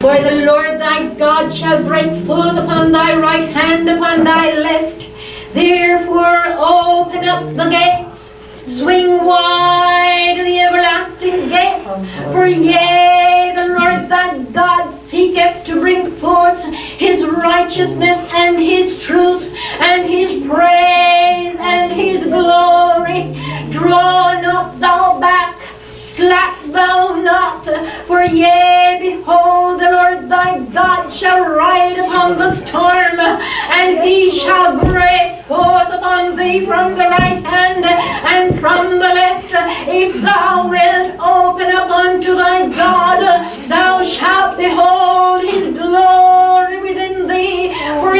For the Lord thy God shall break forth upon thy right hand, upon thy left. Therefore open up the gates, swing wide the everlasting gates. For yea, the Lord thy God seeketh to bring forth his righteousness and his truth and his praise and his glory. Draw not thou back, slack thou not, for yea, behold, the Lord thy God shall ride upon the storm, and he shall break forth upon thee from the right hand and from the left. If thou wilt open up unto thy God, thou shalt behold his glory within thee. For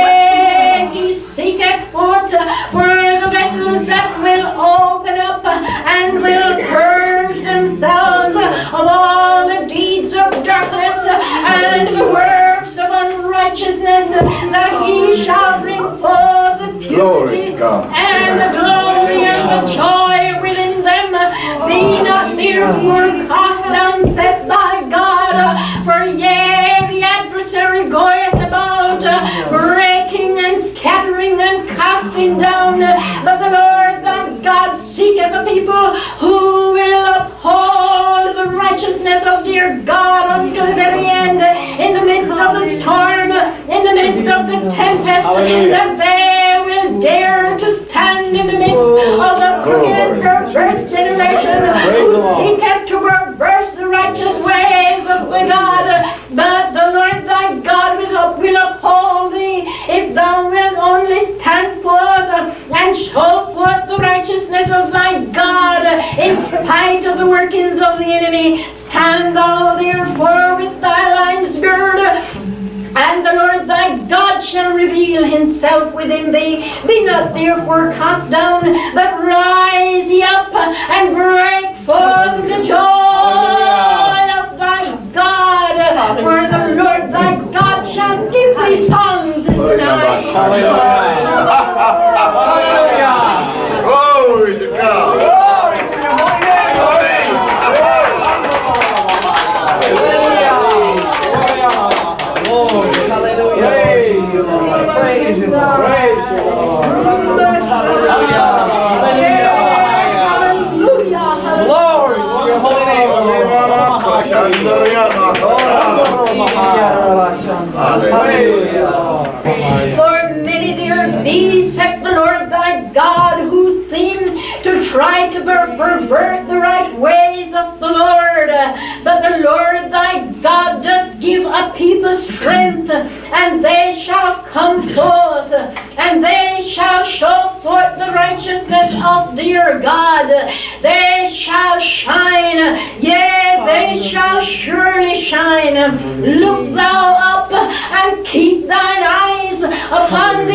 yea, he seeketh forth for the vessels that will open up and will purge themselves of all the deeds of darkness and the works of unrighteousness, that he shall bring forth the purity and the glory and the joy within them. Be not therefore cast down, said thy God, for yea, the adversary goeth about, breaking and scattering and casting down, but the Lord thy God seeketh a people who will uphold the righteousness of their God unto the very end, in the midst of the storm, in the midst of the tempest, that they will dare to stand in the midst of the crooked and perverse generation who seeketh to perverse the righteous ways of the God. But the Lord thy God will uphold thee, if thou wilt only stand forth and show forth the righteousness of thy God in spite of the workings of the enemy. Stand thou therefore with thy loins girt, and the Lord thy God shall reveal himself within thee. Be not therefore cast down, but rise ye up and break forth the joy of thy God. For the Lord thy God shall give thee songs tonight. Glory to God. For many there be, saith the Lord thy God, who seem to try to pervert the right ways of the Lord. But the Lord thy God doth give a people strength, and they shall come forth, and they shall show forth the righteousness of their God. They shall shine, yea, they shall surely shine. Look thou up and keep thine eyes upon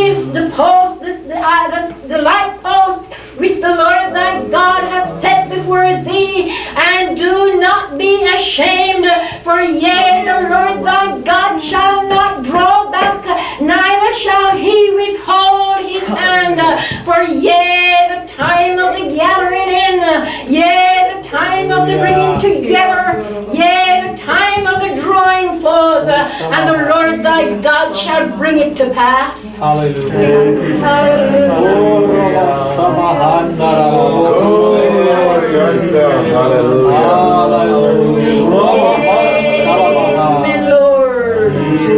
the light post which the Lord thy God hath set before thee, and do not be ashamed, for yea, the Lord thy God shall not draw back, neither shall he withhold his hand. For yea, the time of the gathering in, yea, the time of the bringing together, yea, the time of the drawing forth, and the Lord thy God shall bring it to pass. Hallelujah. Hallelujah. Amen, Lord.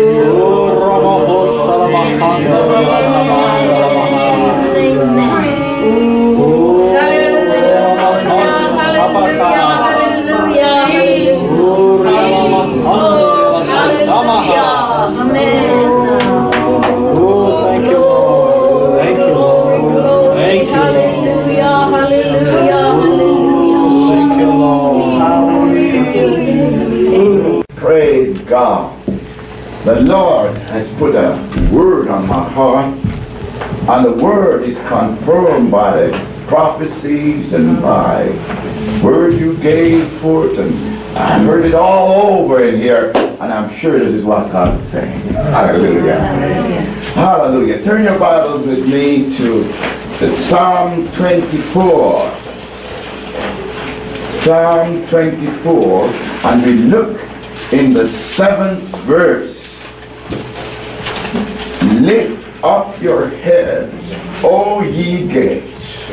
Praise God. The Lord has put a word on my heart, and the word is confirmed by the prophecies and by word you gave forth, and I heard it all over in here, and I'm sure this is what God's saying. Hallelujah. Hallelujah. Turn your Bibles with me to Psalm 24. Psalm 24, and we look in the 7th verse. Lift up your heads, O ye gates,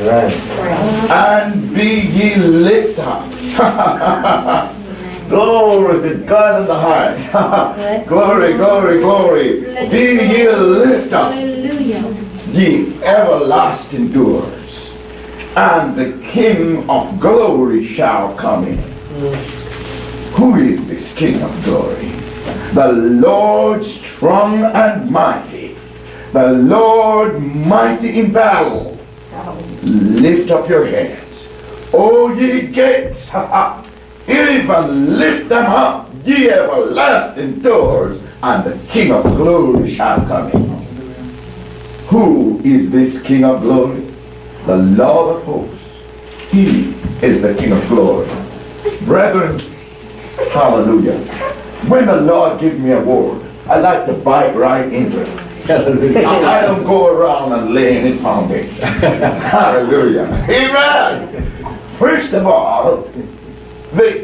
and be ye lift up. Glory to God in the highest. Glory, glory, glory. Be ye lift up, ye everlasting doors, and the King of glory shall come in. Who is this King of glory? The Lord strong and mighty, the Lord mighty in battle. Lift up your heads, O ye gates, even lift them up, ye everlasting doors, and the King of glory shall come in. Who is this King of glory? The Lord of hosts. He is the King of glory. Brethren, hallelujah. When the Lord gives me a word, I like to bite right into it. I don't go around and laying it foundation. Hallelujah. Amen. First of all, the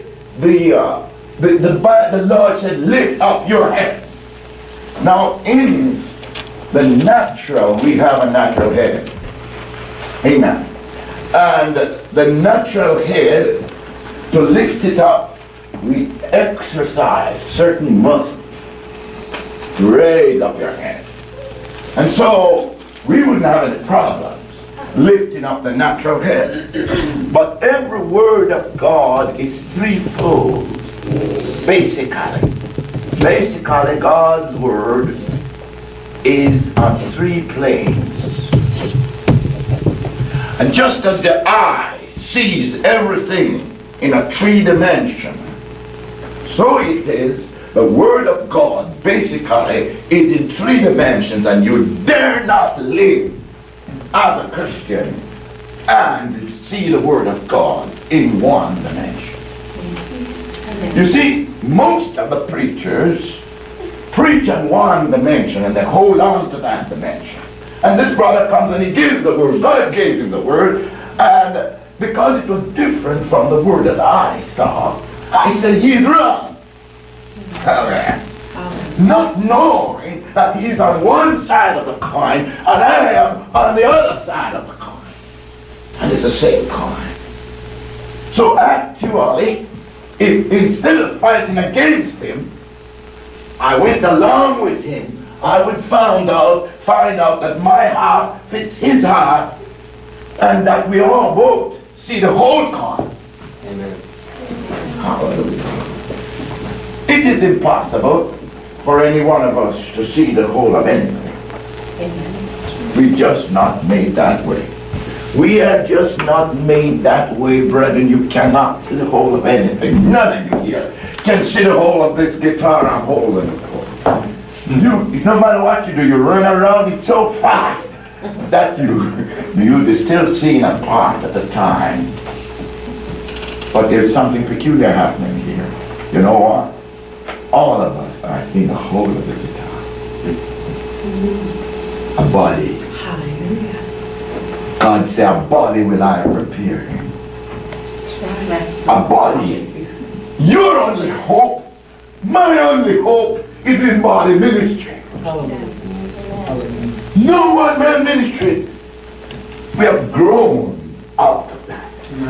Lord said, lift up your head. Now, in the natural, we have a natural head. Amen. And the natural head, to lift it up, we exercise certain muscles to raise up your head. And so, we wouldn't have any problems lifting up the natural head. But every word of God is threefold. Basically, God's word is on 3 planes. And just as the eye sees everything in a 3 dimension, so it is the word of God basically is in 3 dimensions, and you dare not live as a Christian and see the word of God in 1 dimension. You see, most of the preachers preach in 1 dimension and they hold on to that dimension. And this brother comes and he gives the word. God gave him the word, and because it was different from the word that I saw, I said, he's wrong. Amen. Not knowing that he's on one side of the coin and I am on the other side of the coin. And it's the same coin. So actually, if instead of fighting against him, I went along with him, I would find out that my heart fits his heart, and that we all both see the whole coin. Amen. Hallelujah. It is impossible for any one of us to see the whole of anything. Amen. We're just not made that way. We are just not made that way, brethren. You cannot see the whole of anything. None of you here can see the whole of this guitar I'm holding it for. No matter what you do, you run around it so fast that you're still seeing a part at a time. But there's something peculiar happening here. You know what? All of us are seeing the whole of the guitar. A body. Hallelujah. God said, a body will I prepare him. A body. Your only hope, my only hope, is in body ministry. No one man ministry. We have grown out of that.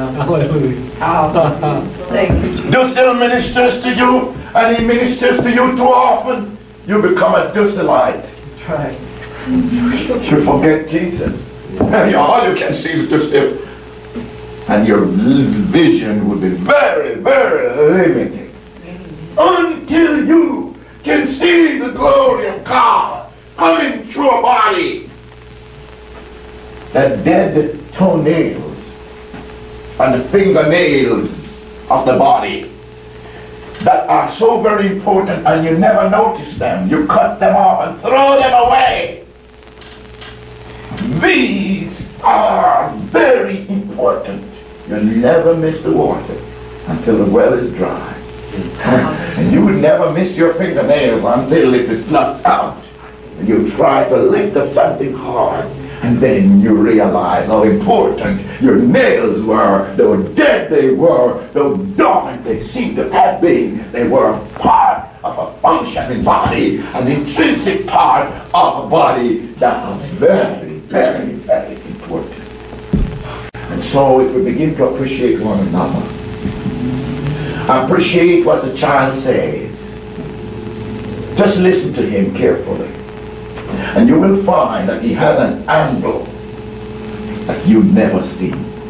Dussel ministers to you, and he ministers to you too often. You become a Dusselite. That's right. You forget Jesus. All you can see is Dussel. And your vision will be very, very limited. Until you can see the glory of God coming through a body. The dead toenails and the fingernails of the body that are so very important, and you never notice them. You cut them off and throw them away. These are very important. You never miss the water until the well is dry. And you would never miss your fingernails until it is plucked out. And you try to lift up something hard. And then you realize how important your nails were, though dead they were, though dormant they seemed to have been. They were part of a functioning body, an intrinsic part of a body that was very, very, very important. And so if we begin to appreciate one another, appreciate what the child says, just listen to him carefully. And you will find that he has an angle that you've never seen.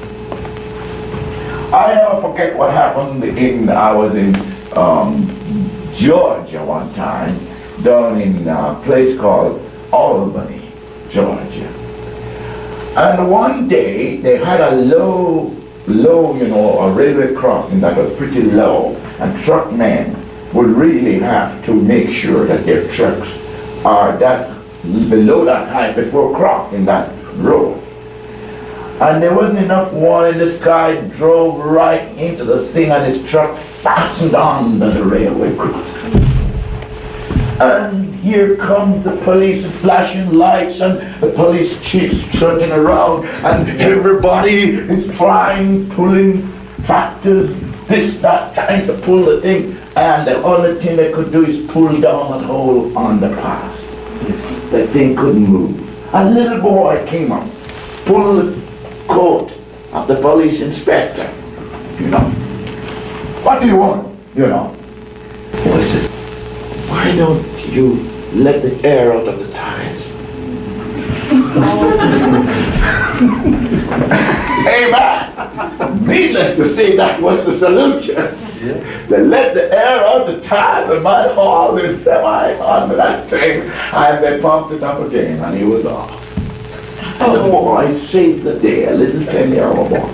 I never forget what happened I was in Georgia one time, down in a place called Albany, Georgia. And one day they had a low, a railway crossing that was pretty low, and truck men would really have to make sure that their trucks are below that height before crossing that road. And there wasn't enough water in this guy drove right into the thing, and his truck fastened on the railway crossing. And here comes the police with flashing lights, and the police chiefs trotting around, and everybody is pulling tractors, this, that, trying to pull the thing, and the only thing they could do is pull down that hole on the path. The thing couldn't move. A little boy came up, pulled the coat of the police inspector. What do you want? He said, why don't you let the air out of the tires? Amen. Needless to say, that was the solution. They let the air out the tires, and my haul is semi on that thing, and they pumped it up again, and he was off. And the boy saved the day, a little 10-year-old boy.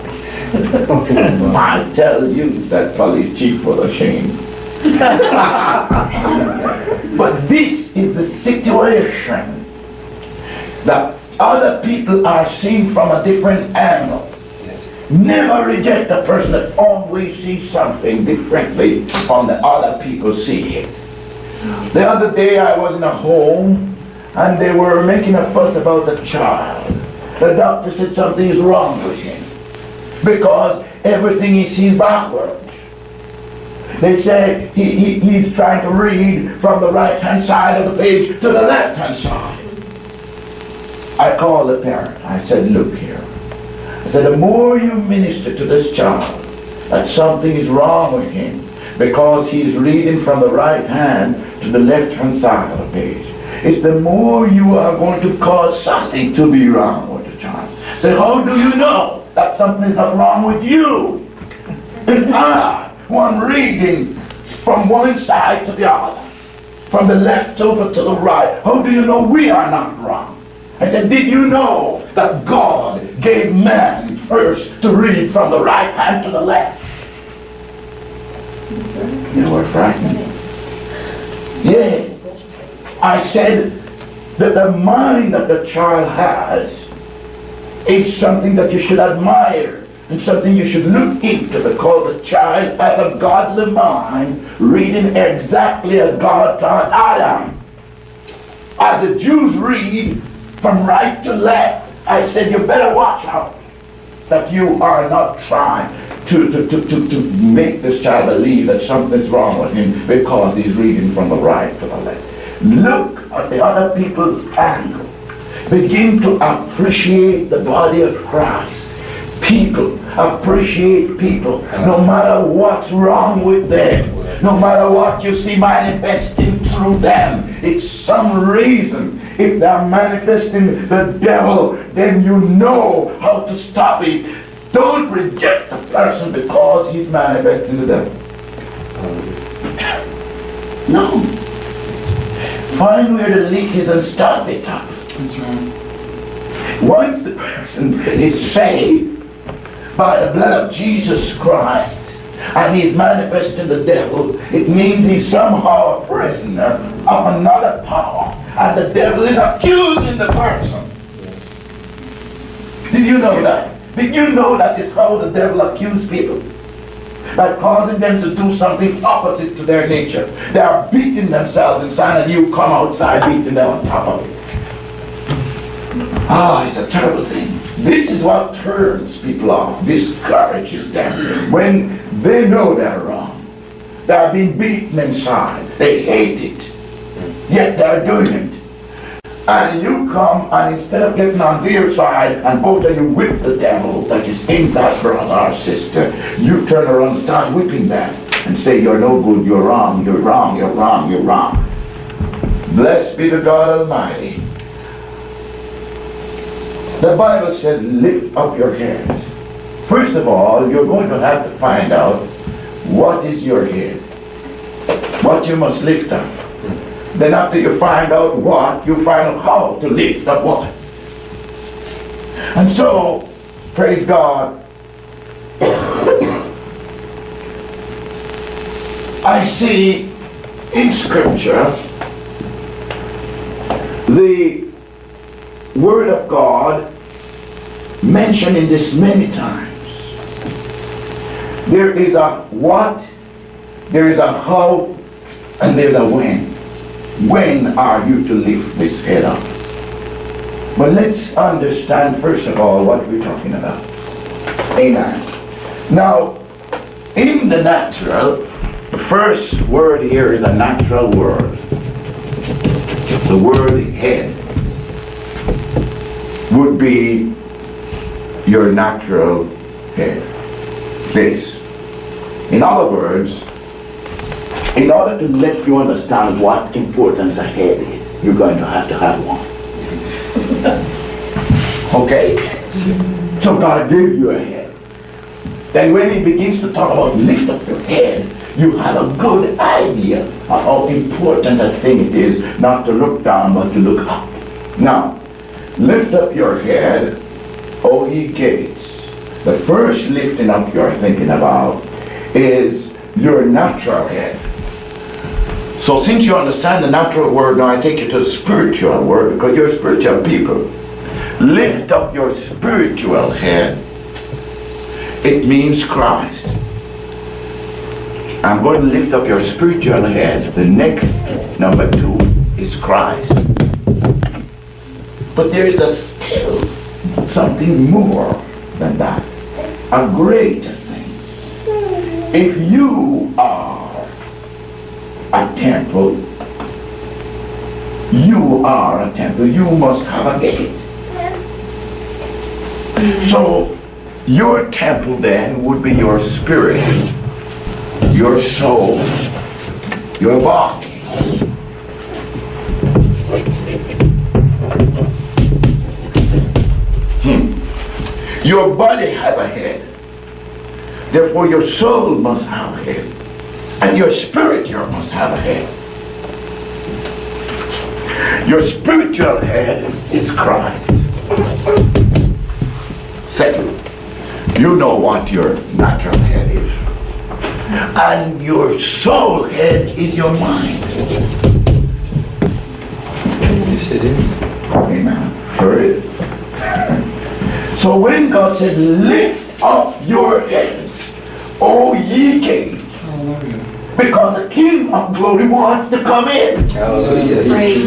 I tell you, that police chief was ashamed. But this is the situation that other people are seeing from a different angle. Never reject a person that always sees something differently from the other people see it. The other day I was in a home, and they were making a fuss about the child. The doctor said something is wrong with him because everything he sees backwards. They say he's trying to read from the right-hand side of the page to the left-hand side. I called the parent. I said, look here. I said, the more you minister to this child that something is wrong with him because he's reading from the right hand to the left-hand side of the page, it's the more you are going to cause something to be wrong with the child. So how do you know that something is not wrong with you? One reading from one side to the other, from the left over to the right. How do you know we are not wrong? I said, did you know that God gave man first to read from the right hand to the left? You were frightened. Yeah. I said that the mind that the child has is something that you should admire and something you should look into, because the child has a godly mind, reading exactly as God taught Adam. As the Jews read from right to left, I said you better watch out that you are not trying to make this child believe that something's wrong with him because he's reading from the right to the left. Look at the other people's angle. Begin to appreciate the body of Christ. People, appreciate people, no matter what's wrong with them, no matter what you see manifesting through them. It's some reason. If they're manifesting the devil, then you know how to stop it. Don't reject the person because he's manifesting the devil. No. Find where the leak is and stop it up. That's right. Once the person is saved by the blood of Jesus Christ and he's manifesting the devil, it means he's somehow a prisoner of another power, and the devil is accusing the person. Did you know that? Did you know that is how the devil accuses people? By causing them to do something opposite to their nature. They are beating themselves inside, and you come outside beating them on top of it. It's a terrible thing. This is what turns people off, discourages them. When they know they're wrong, they're being beaten inside, they hate it, yet they're doing it. And you come, and instead of getting on their side and both of you whip the devil that is in that brother or sister, you turn around and start whipping them and say, you're no good, you're wrong, you're wrong, you're wrong, you're wrong. Blessed be the God Almighty. The Bible says, lift up your heads. First of all, you're going to have to find out what is your head, what you must lift up. Then after you find out what, you find out how to lift up what. And so, praise God, I see in Scripture the Word of God mentioning this many times. There is a what, there is a how, and there's a when. When are you to lift this head up? But let's understand first of all what we're talking about. Amen. Now, in the natural, the first word here is a natural word. The word head would be your natural head. This. In other words, in order to let you understand what importance a head is, you're going to have one. Okay? So God gave you a head. Then when He begins to talk about lift up your head, you have a good idea of how important a thing it is not to look down but to look up. Now, lift up your head, O ye gates. The first lifting up you're thinking about is your natural head. So since you understand the natural word, now I take you to the spiritual word, because you're spiritual people. Lift up your spiritual head. It means Christ. I'm going to lift up your spiritual head. The next, number 2, is Christ. But there is still something more than that. A greater thing. If you are a temple, you are a temple, you must have a gate. So your temple then would be your spirit, your soul, your body. Your body has a head, therefore your soul must have a head. And your spirit here must have a head. Your spiritual head is Christ. Second, you know what your natural head is. And your soul head is your mind. Amen. Sure is. So when God said, lift up your heads, O ye gates, because the King of Glory wants to come in. Hallelujah.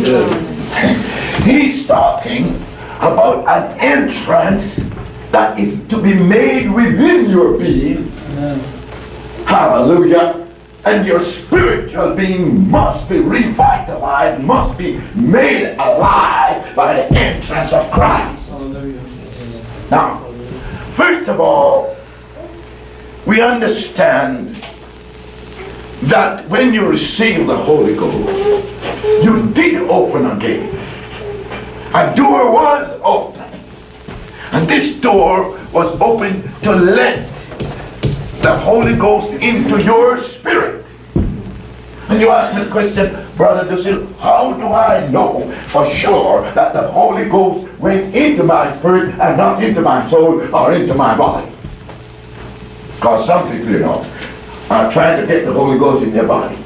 He's talking about an entrance that is to be made within your being. Hallelujah. And your spiritual being must be revitalized, must be made alive by the entrance of Christ. Now, first of all, we understand that when you receive the Holy Ghost, you did open a gate. A door was open. And this door was open to let the Holy Ghost into your spirit. And you ask me the question, Brother Dusil, how do I know for sure that the Holy Ghost went into my spirit and not into my soul or into my body? Because some people, you know, are trying to get the Holy Ghost in their body.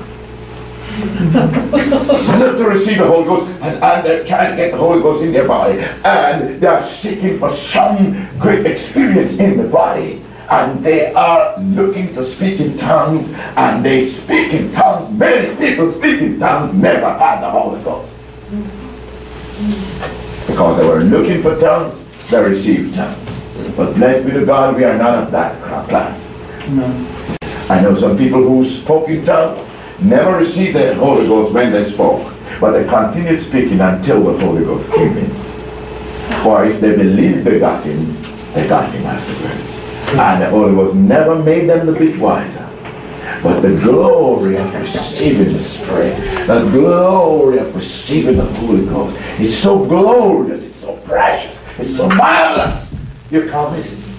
They love to receive the Holy Ghost, and they're trying to get the Holy Ghost in their body, and they are seeking for some great experience in the body, and they are looking to speak in tongues, and they speak in tongues. Many people speak in tongues never had the Holy Ghost. Because they were looking for tongues, they received tongues. But blessed be to God, we are not of that class. No. I know some people who spoke in tongues never received the Holy Ghost when they spoke, but they continued speaking until the Holy Ghost came in. For if they believed they got him afterwards. And the Holy Ghost never made them a bit wiser. But the glory of receiving the Spirit, the glory of receiving the Holy Ghost, it's so glorious, it's so precious, it's so marvelous. You can't miss it.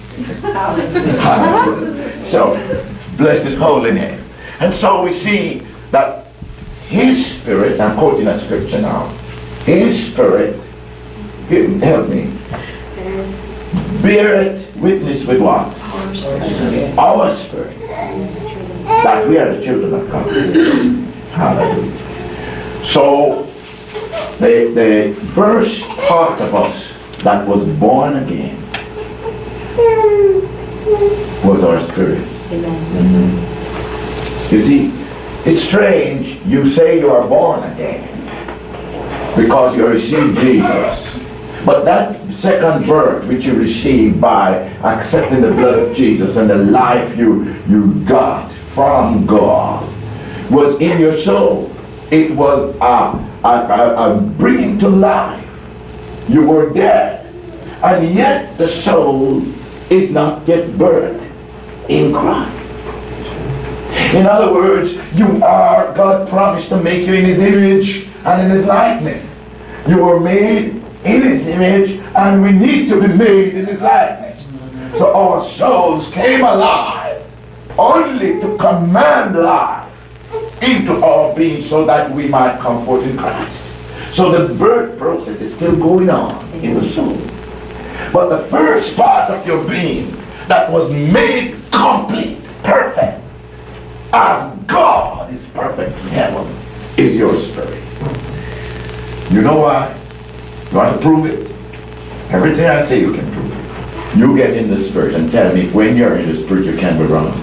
So, bless His holy name. And so we see that His Spirit, I'm quoting a scripture now, His Spirit, help me, beareth witness with what? Our spirit. That we are the children of God. Hallelujah. So, the first part of us that was born again was our spirit. You see, it's strange you say you are born again because you received Jesus. But that second birth which you received by accepting the blood of Jesus and the life you got from God was in your soul. It was a bringing to life. You were dead, and yet the soul is not yet birthed in Christ. In other words, God promised to make you in His image and in His likeness. You were made in His image, and we need to be made in His likeness. So our souls came alive only to command life into our being so that we might come forth in Christ. So the birth process is still going on in the soul. But the first part of your being that was made complete, perfect, as God is perfect in heaven, is your spirit. You know why? You want to prove it? Everything I say you can prove it. You get in the Spirit and tell me when you're in the Spirit you can't be wrong.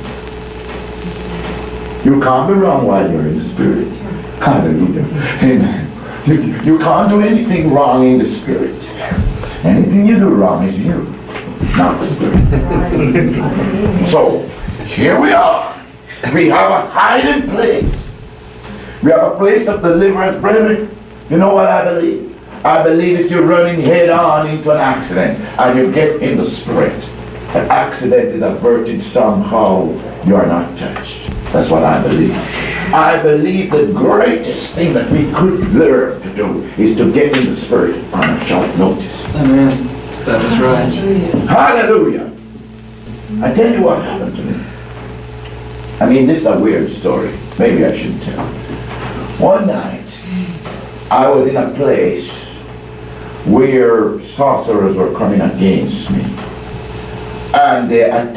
You can't be wrong while you're in the Spirit. Hallelujah. Amen. You can't do anything wrong in the Spirit. Anything you do wrong is you, not the Spirit. So, here we are. We have a hiding place. We have a place of deliverance, brethren. You know what I believe? I believe if you're running head on into an accident and you get in the Spirit, an accident is averted somehow, you are not touched. That's what I believe. I believe the greatest thing that we could learn to do is to get in the Spirit on a short notice. Amen. That is right. Hallelujah. I tell you what happened to me. I mean, this is a weird story. Maybe I should tell. One night, I was in a place where sorcerers were coming against me, and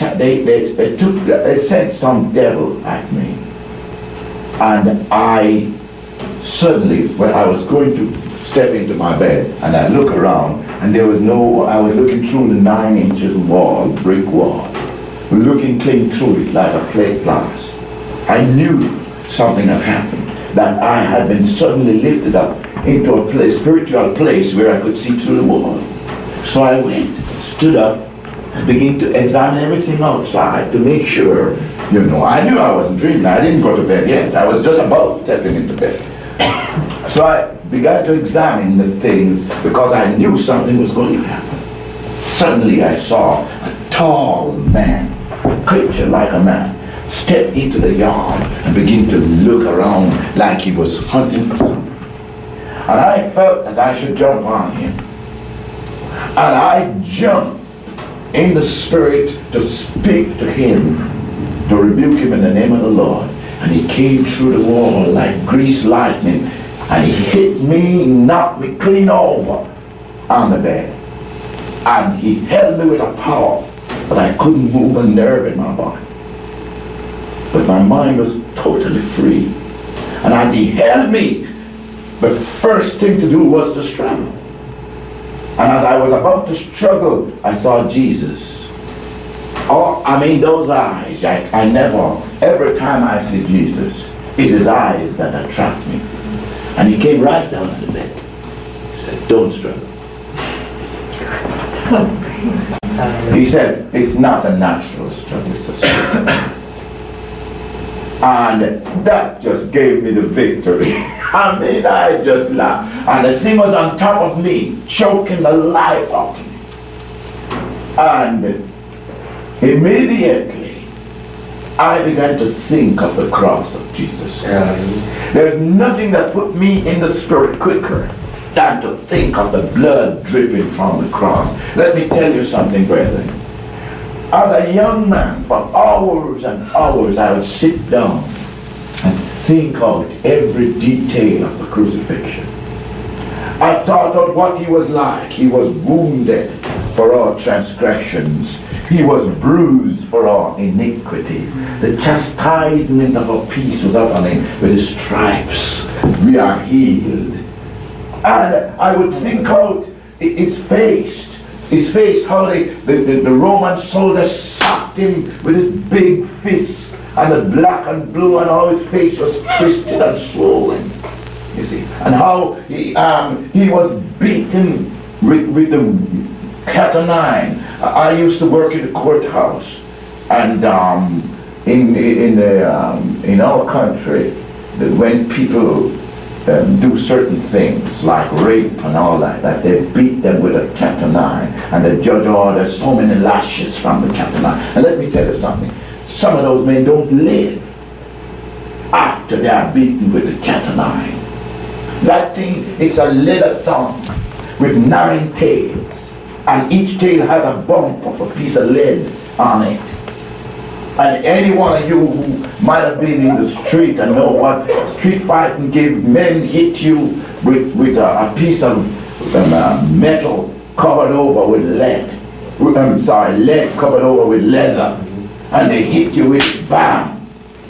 they sent some devil at me, and I suddenly, when I was going to step into my bed, and I look around, and I was looking through the 9 inches wall, brick wall, looking clean through it like a plate glass. I knew something had happened, that I had been suddenly lifted up into a spiritual place where I could see through the wall. So I went, stood up, and began to examine everything outside to make sure, I knew I wasn't dreaming. I didn't go to bed yet. I was just about stepping into bed. So I began to examine the things because I knew something was going to happen. Suddenly I saw a tall man, a creature like a man, step into the yard and begin to look around like he was hunting for something. And I felt that I should jump on him. And I jumped in the Spirit to speak to him, to rebuke him in the name of the Lord. And he came through the wall like greased lightning, and he hit me, knocked me clean over on the bed. And he held me with a power, but I couldn't move a nerve in my body. But my mind was totally free. And as he held me, the first thing to do was to struggle. And as I was about to struggle, I saw Jesus. Those eyes, I never, every time I see Jesus, it is eyes that attract me. And he came right down to the bed. He said, don't struggle. He says it's not a natural struggle, it's a struggle. And that just gave me the victory. I mean, I just laughed. And the thing was on top of me, choking the life out of me. And immediately, I began to think of the cross of Jesus Christ. There's nothing that put me in the spirit quicker than to think of the blood dripping from the cross. Let me tell you something, brethren. As a young man, for hours and hours, I would sit down and think out every detail of the crucifixion. I thought of what he was like. He was wounded for our transgressions. He was bruised for our iniquity. The chastisement of our peace was upon him. With his stripes we are healed. And I would think out his face. His face, how the Roman soldiers socked him with his big fists, and the black and blue, and how his face was twisted and swollen. You see, and how he was beaten with the cat o' nine. I used to work in the courthouse, and in our country, when people do certain things like rape and all that they beat them with a cat o' nine, and the judge orders so many lashes from the cat o' nine. And let me tell you something, some of those men don't live after they are beaten with the cat o' nine. That thing is a leather thong with 9 tails, and each tail has a bump of a piece of lead on it. And any one of you who might have been in the street and know what street fighting gives, men hit you with a piece of metal covered over with lead. Lead covered over with leather. And they hit you with bam.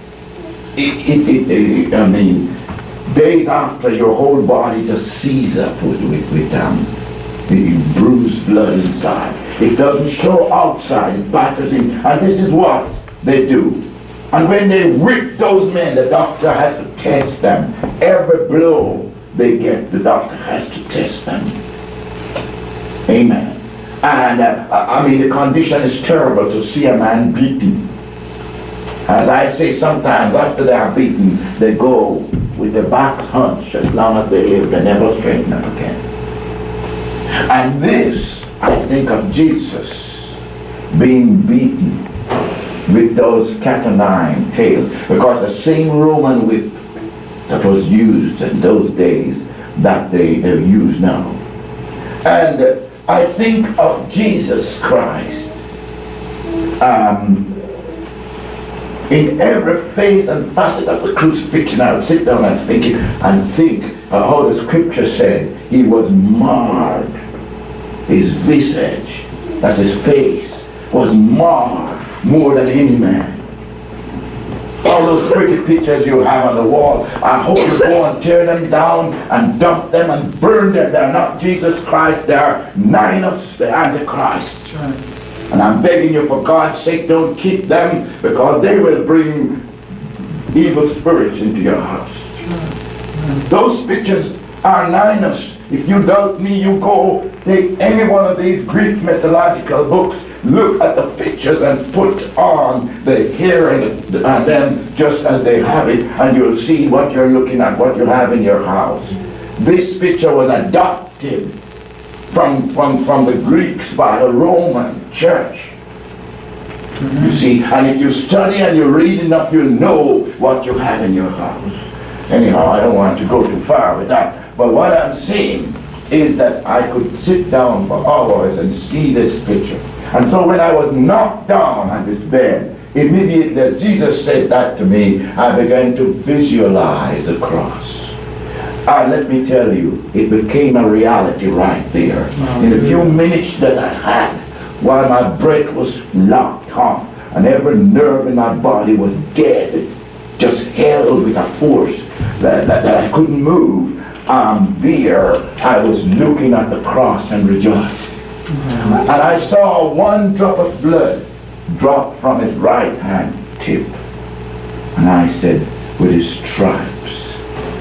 I mean, days after, your whole body just seizes up with bruised blood inside. It doesn't show outside, it batters in. And this is what they do. And when they whip those men, the doctor has to test them. Every blow they get, the doctor has to test them. Amen. And I mean, the condition is terrible to see a man beaten. As I say, sometimes after they are beaten, they go with their backs hunched as long as they live. They never straighten up again. And this, I think of Jesus being beaten with those cat o' nine tails, because the same Roman whip that was used in those days that they use now. And I think of Jesus Christ in every phase and facet of the crucifixion. I would sit down and think how the scripture said he was marred. His visage, that's his face, was marred more than any man. All those pretty pictures you have on the wall, I hope you go and tear them down and dump them and burn them. They're not Jesus Christ, they're Ninus, the Antichrist. And I'm begging you, for God's sake, don't keep them, because they will bring evil spirits into your house. Those pictures are Ninus. If you doubt me, you go take any one of these Greek mythological books, look at the pictures and put on the hair and them just as they have it, and you'll see what you're looking at, what you have in your house. This picture was adopted from the Greeks by the Roman church. You see, and if you study and you read enough, you'll know what you have in your house. Anyhow, I don't want to go too far with that. But what I'm saying is that I could sit down for hours and see this picture. And so when I was knocked down on this bed, immediately as Jesus said that to me, I began to visualize the cross. And let me tell you, it became a reality right there. In a few minutes that I had, while my breath was locked off and every nerve in my body was dead, just held with a force that I couldn't move, there I was looking at the cross and rejoicing. And I saw one drop of blood drop from his right hand tip. And I said, with his stripes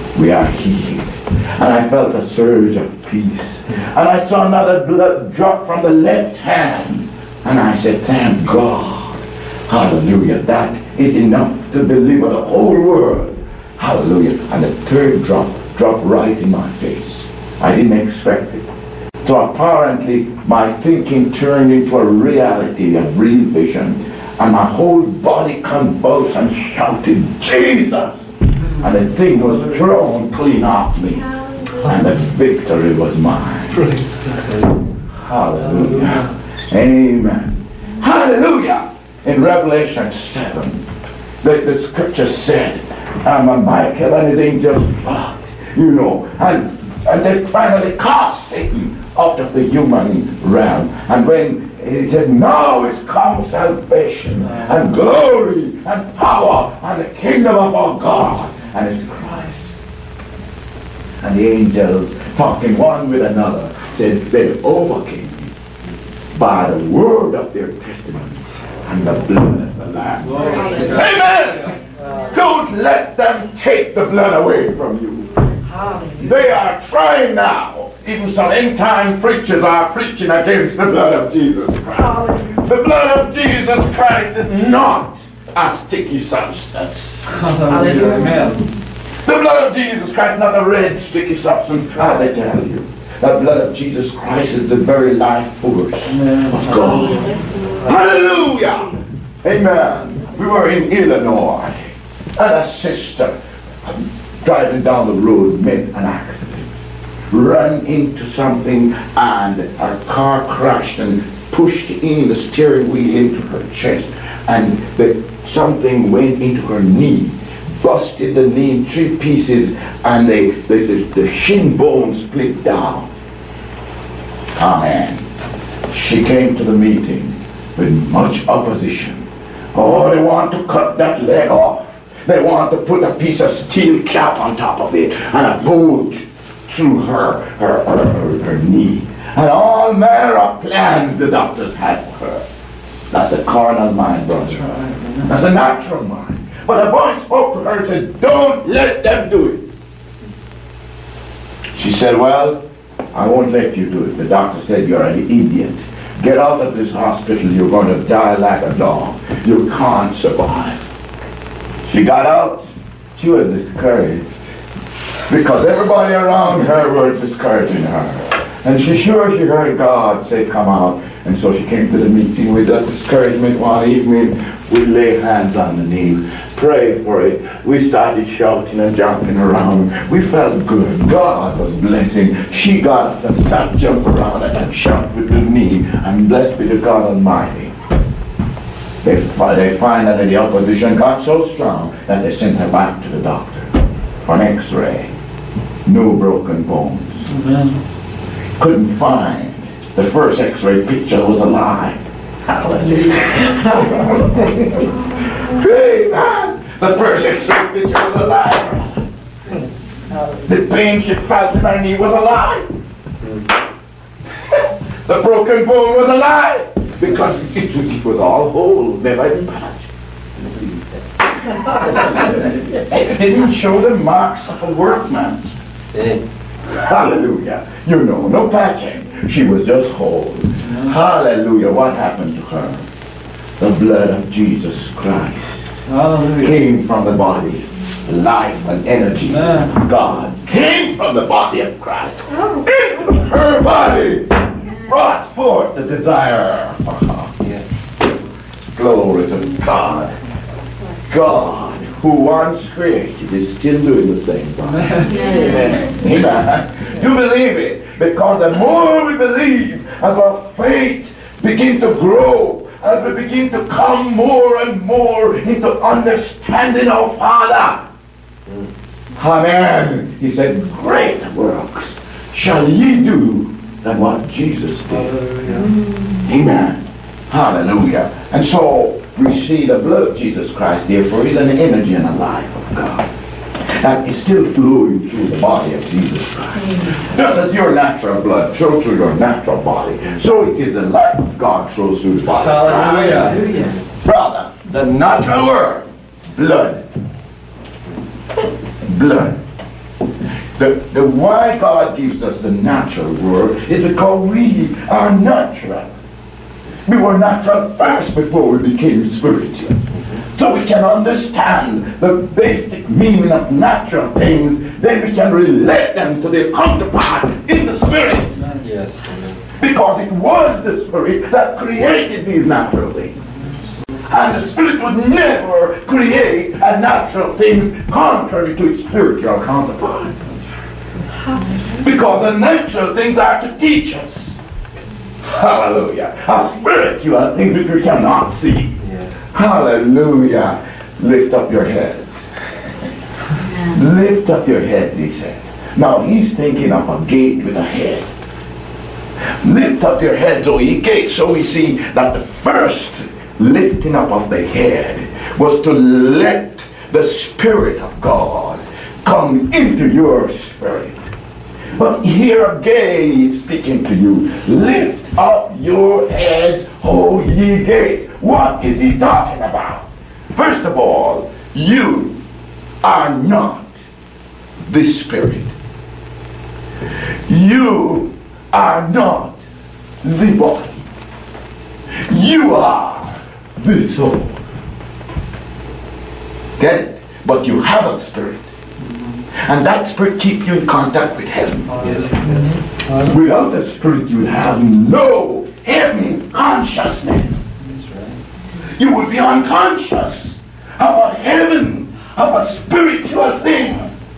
We are healed. And I felt a surge of peace. And I saw another blood drop from the left hand. And I said, thank God. Hallelujah. That is enough to deliver the whole world. Hallelujah. And the third dropped right in my face. I didn't expect it. So apparently my thinking turned into a reality, a real vision. And my whole body convulsed and shouted, Jesus! And the thing was thrown clean off me. And the victory was mine. Hallelujah. Amen. Hallelujah. In Revelation 7, the scripture said, Michael and his angels fought, and they finally cast Satan out of the human realm. And when he said, now is come salvation and glory and power and the kingdom of our God and his Christ. And the angels, talking one with another, said they overcame him by the word of their testimony and the blood of the Lamb. Amen! Don't let them take the blood away from you. They are trying now. Even some end-time preachers are preaching against the blood of Jesus Christ. The blood of Jesus Christ is not a sticky substance. Amen. The blood of Jesus Christ is not a red sticky substance, I tell you. The blood of Jesus Christ is the very life force of God. Hallelujah! Amen. We were in Illinois, and a sister driving down the road met an accident. Ran into something, and her car crashed and pushed in the steering wheel into her chest, and something went into her knee, busted the knee in 3 pieces, and the shin bone split down. Amen. She came to the meeting with much opposition. Oh, they want to cut that leg off. They want to put a piece of steel cap on top of it and a bolt through her knee. And all manner of plans the doctors had for her. That's a carnal mind, brother. That's a natural mind. But a voice spoke to her and said, don't let them do it. She said, well, I won't let you do it. The doctor said, you're an idiot. Get out of this hospital. You're going to die like a dog. You can't survive. She got out. She was discouraged because everybody around her were discouraging her. And she heard God say, come out. And so she came to the meeting with that discouragement one evening. We lay hands on the knee, pray for it. We started shouting and jumping around. We felt good. God was blessing. She got up and started jumping around and shout with the knee. And blessed be the God Almighty. They finally, the opposition got so strong that they sent her back to the doctor for an x-ray. No broken bones. Amen. Couldn't find. The first x-ray picture was alive. Hallelujah. Amen. The first x-ray picture was alive. The pain she felt in her knee was alive. The broken bone was alive. Because it was all whole, never been patched. It didn't show the marks of a workman. Hallelujah. No patching. She was just whole. Hallelujah. What happened to her? The blood of Jesus Christ came from the body. Life and energy of God came from the body of Christ into her body. Brought forth the desire for her. Glory to God. God, who once created, is still doing the same. Amen. You believe it? Because the more we believe, as our faith begins to grow, as we begin to come more and more into understanding our Father. Amen. He said, great works shall ye do than what Jesus did. Amen. Hallelujah. And so we see the blood of Jesus Christ, therefore, is an energy and a life of God that is still flowing through the body of Jesus Christ. Just as your natural blood flows through your natural body, so it is the life of God flows through the body. Hallelujah. Brother, the natural word, blood. The why God gives us the natural world is because we are natural. We were natural first before we became spiritual. So we can understand the basic meaning of natural things, then we can relate them to their counterpart in the spirit. Yes. Because it was the spirit that created these natural things. And the spirit would never create a natural thing contrary to its spiritual counterpart. Because the natural things are to teach us. Hallelujah. A spiritual things which we cannot see. Hallelujah. Lift up your heads. Lift up your heads, he said. Now he's thinking of a gate with a head. Lift up your heads, O ye gates. So we see that the first lifting up of the head was to let the Spirit of God come into your spirit. But here again he's speaking to you. Lift up your heads, O ye gates. What is he talking about? First of all, you are not the Spirit. You are not the body. You are the soul. Get it? But you have a spirit. And that spirit keeps you in contact with heaven. Without the spirit you have no heaven consciousness. You would be unconscious of a heaven, of a spiritual thing.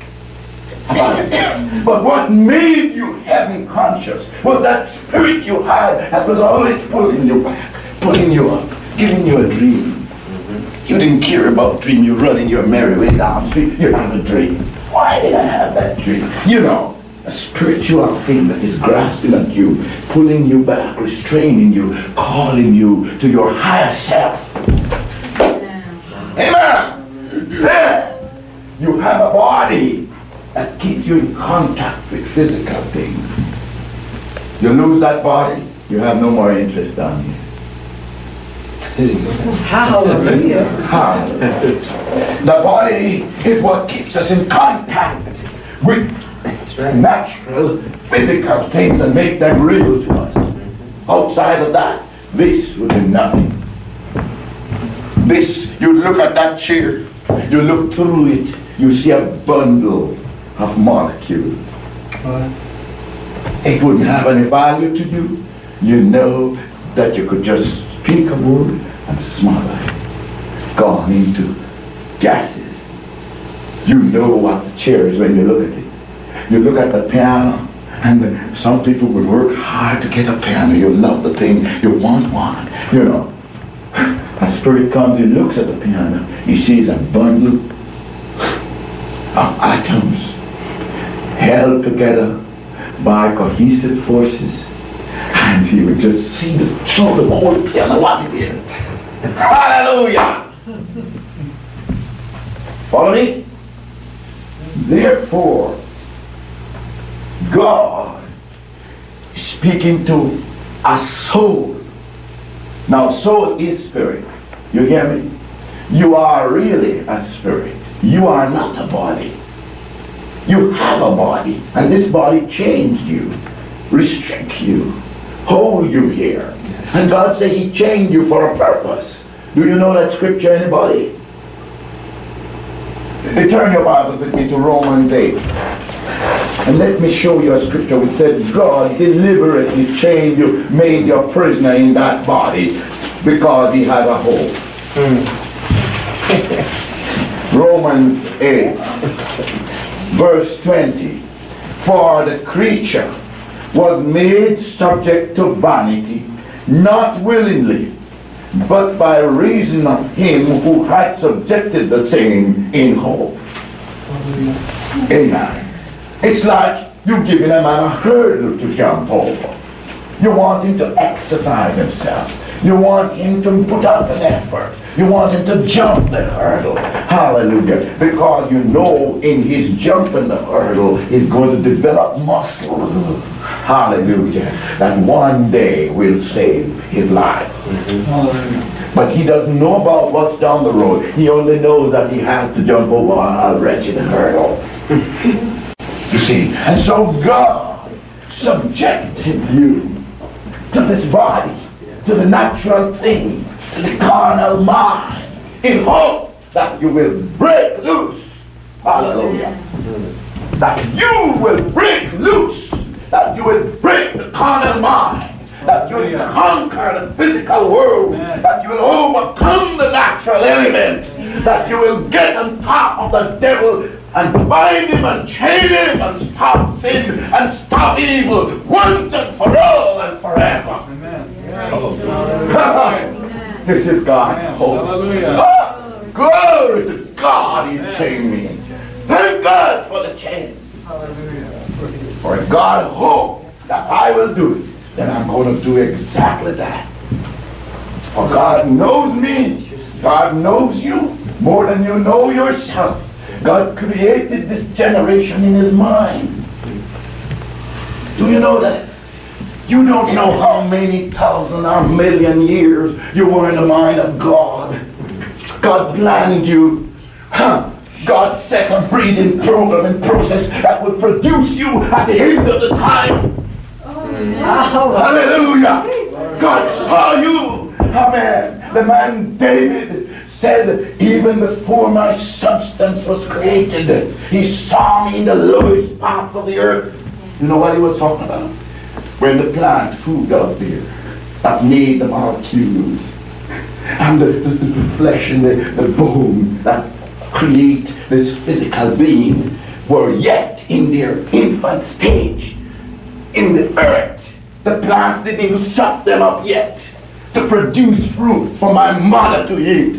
But what made you heaven conscious was that spirit you had that was always pulling you back, pulling you up, giving you a dream. You didn't care about dream. You running your merry way down the street. You have a dream. Why did I have that dream? You know, a spiritual thing that is grasping at you, pulling you back, restraining you, calling you to your higher self. Amen. Yeah. You have a body that keeps you in contact with physical things. You lose that body, you have no more interest on you. Hallelujah. The body is what keeps us in contact with natural, physical things and make them real to us. Outside of that, this would be nothing. This, you look at that chair, you look through it, you see a bundle of molecules. It wouldn't have any value to you. You know that you could just speak a word and smother it, gone into gases. You know what the chair is when you look at it. You look at the piano, and some people would work hard to get a piano. You love the thing, you want one, you know. A spirit comes, he looks at the piano, he sees a bundle of atoms held together by cohesive forces, and he would just see show the whole piano what it is. Hallelujah! Follow me? Therefore, God is speaking to a soul. Now, soul is spirit. You hear me? You are really a spirit. You are not a body. You have a body, and this body changed you, restrict you, hold you here. And God said He changed you for a purpose. Do you know that scripture, anybody? Turn your Bibles with me to Romans 8. And let me show you a scripture which said God deliberately changed you, made you a prisoner in that body because He had a hope. Romans 8, verse 20. For the creature was made subject to vanity, not willingly, but by reason of Him who had subjected the same in hope. Amen. It's like you giving a man a hurdle to jump over. You want him to exercise himself. You want him to put out an effort. You want him to jump the hurdle. Hallelujah. Because you know in his jumping the hurdle he's going to develop muscles. Hallelujah. That one day will save his life. But he doesn't know about what's down the road. He only knows that he has to jump over a wretched hurdle. You see, and so God subjected you to this body, to the natural thing, to the carnal mind, in hope that you will break loose. Hallelujah. That you will break loose, that you will break the carnal mind, that you will conquer the physical world, that you will overcome the natural element, that you will get on top of the devil and bind him and chain him and stop sin and stop evil once and for all and forever. This is God's hope. Glory to God, He chained me. Thank God for the chain. For if God hoped that I will do it, then I'm going to do exactly that. For God knows me. God knows you more than you know yourself. God created this generation in His mind. Do you know that? You don't know how many thousand or million years you were in the mind of God. God planned you. God set a breeding program and process that will produce you at the end of the time. Hallelujah. God saw you. Amen. The man David said, even before my substance was created, He saw me in the lowest parts of the earth. You know what He was talking about? When the plant food out there that made the molecules and the flesh and the bone that create this physical being were yet in their infant stage in the earth. The plants didn't even suck them up yet to produce fruit for my mother to eat,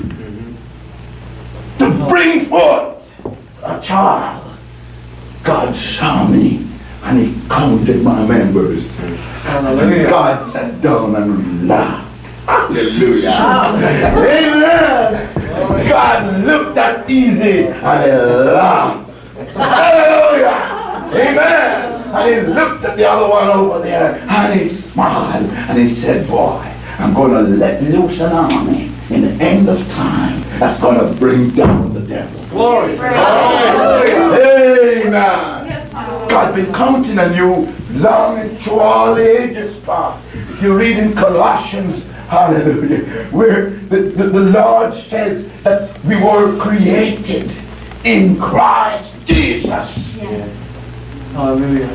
to bring forth a child. God saw me and He counted my members. And God sat down and laughed. Hallelujah. Amen. God looked at easy and He laughed. Hallelujah. Amen. And He looked at the other one over there and He smiled and He said, boy, I'm going to let loose an army in the end of time that's going to bring down the devil. Glory. Amen. God been counting on you long and through all the ages past. If you read in Colossians, hallelujah, where the Lord says that we were created in Christ Jesus. Hallelujah.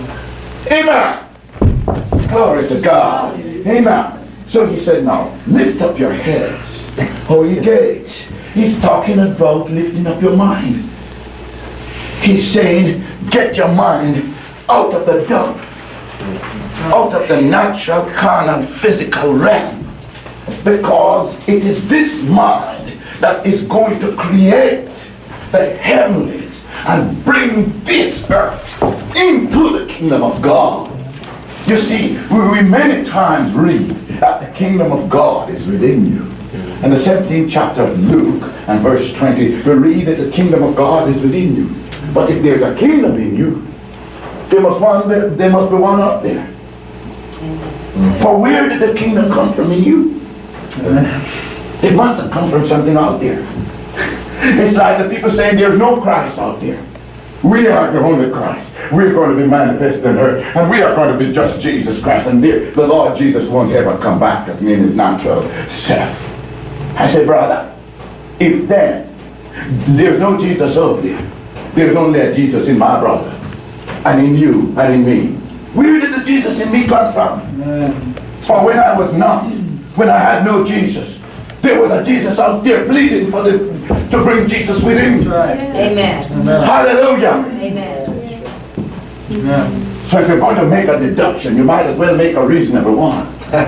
Amen. Glory to God. Amen. So He said, now, lift up your heads, O ye gates. He's talking about lifting up your mind. He's saying, get your mind out of the dump, out of the natural, carnal, physical realm. Because it is this mind that is going to create the heavenlies and bring this earth into the kingdom of God. You see, we many times read that the kingdom of God is within you. In the 17th chapter of Luke and verse 20, we read that the kingdom of God is within you. But if there's a kingdom in you, there must be one out there. For where did the kingdom come from in you? It must have come from something out there. It's like the people saying there's no Christ out there. We are the only Christ. We're going to be manifest in earth, and we are going to be just Jesus Christ. And the Lord Jesus won't ever come back as me in His natural self. I say, brother, if then there's no Jesus out there, there's only a Jesus in my brother, and in you, and in me. Where did the Jesus in me come from? For when I was not, when I had no Jesus, there was a Jesus out there bleeding to bring Jesus within. Right. Amen. Hallelujah. Amen. So if you're going to make a deduction, you might as well make a reasonable one.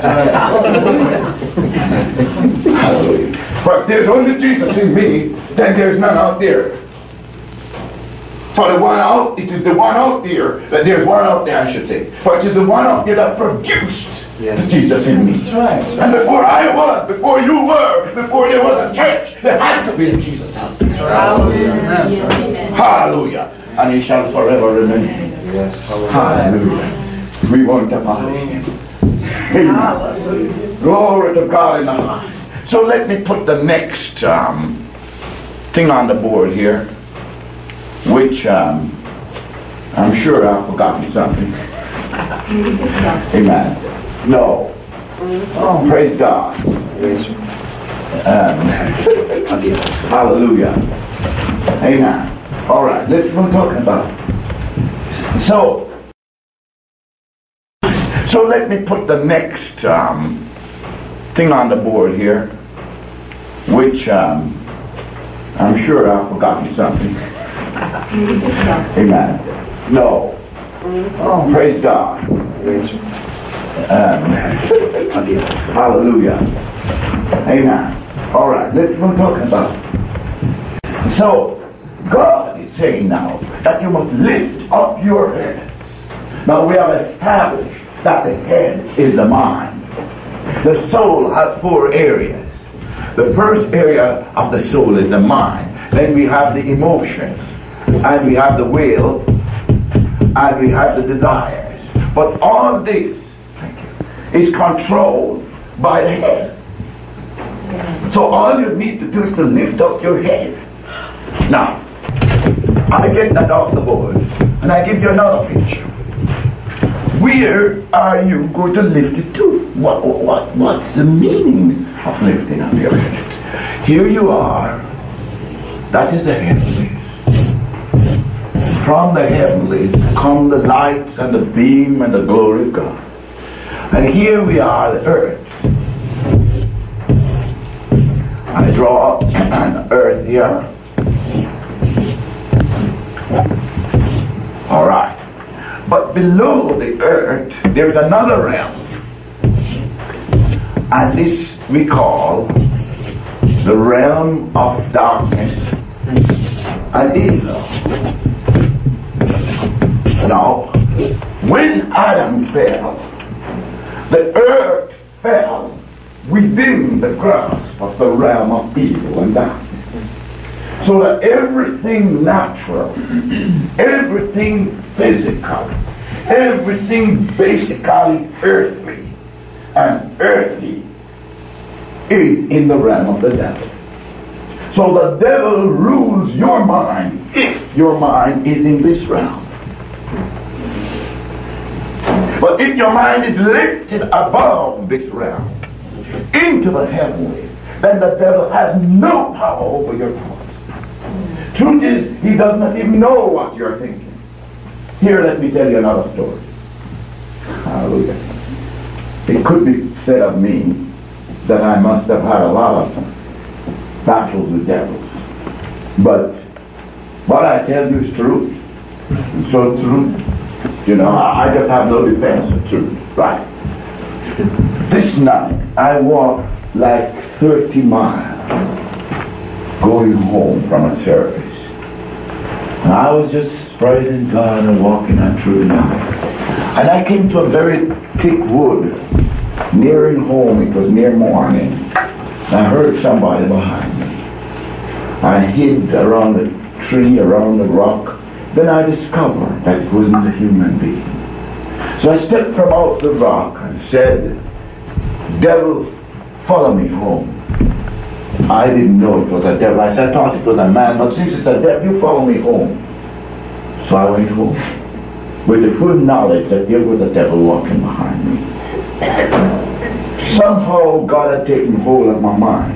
Hallelujah. But if there's only Jesus in me, then there's none out there. For the one out, it is the one out there, that there's one out there, I should say. For it is the one out there that produced the Jesus in me. That's right. And before I was, before you were, before there was a church, there had to be a Jesus out there. Hallelujah. Hallelujah. And He shall forever remain. Yes. Hallelujah. We want to abolish Him. Amen. Glory to God in the highest. So let me put the next thing on the board here, which I'm sure I've forgotten something. Amen. No. Oh, praise God. Hallelujah. Amen. All right, let's we're talking about. So let me put the next thing on the board here, which I'm sure I've forgotten something. Amen. No. Oh, praise God. Hallelujah. Amen. All right, let's we're talking about. So God is saying now that you must lift up your heads. Now we have established that the head is the mind. The soul has 4 areas. The first area of the soul is the mind. Then we have the emotions, and we have the will, and we have the desires. But all this is controlled by the head. So all you need to do is to lift up your head. Now, I get that off the board, and I give you another picture. Where are you going to lift it to? What's the meaning of lifting up your head? Here you are. That is the heavenlies. From the heavenlies come the lights and the beam and the glory of God. And here we are, the earth. I draw an earth here. All right. But below the earth, there's another realm. And this we call the realm of darkness and evil. Now, when Adam fell, the earth fell within the grasp of the realm of evil and darkness. So that everything natural, everything physical, everything basically earthly and earthly is in the realm of the devil. So the devil rules your mind if your mind is in this realm. But if your mind is lifted above this realm into the heavenly, then the devil has no power over your thoughts. Truth is, he does not even know what you're thinking. Here, let me tell you another story. Hallelujah. It could be said of me that I must have had a lot of battles with devils. But what I tell you is true. It's so true. You know, I just have no defense of truth. Right. This night, I walked like 30 miles going home from a service. And I was just praising God and walking on through the night. And I came to a very thick wood. Nearing home, it was near morning. And I heard somebody behind me. I hid around the tree, around the rock. Then I discovered that it wasn't a human being. So I stepped from out the rock and said, "Devil, follow me home." I didn't know it was a devil. I thought it was a man, but since it's a devil, you follow me home. So I went home with the full knowledge that there was a devil walking behind me. Somehow God had taken hold of my mind.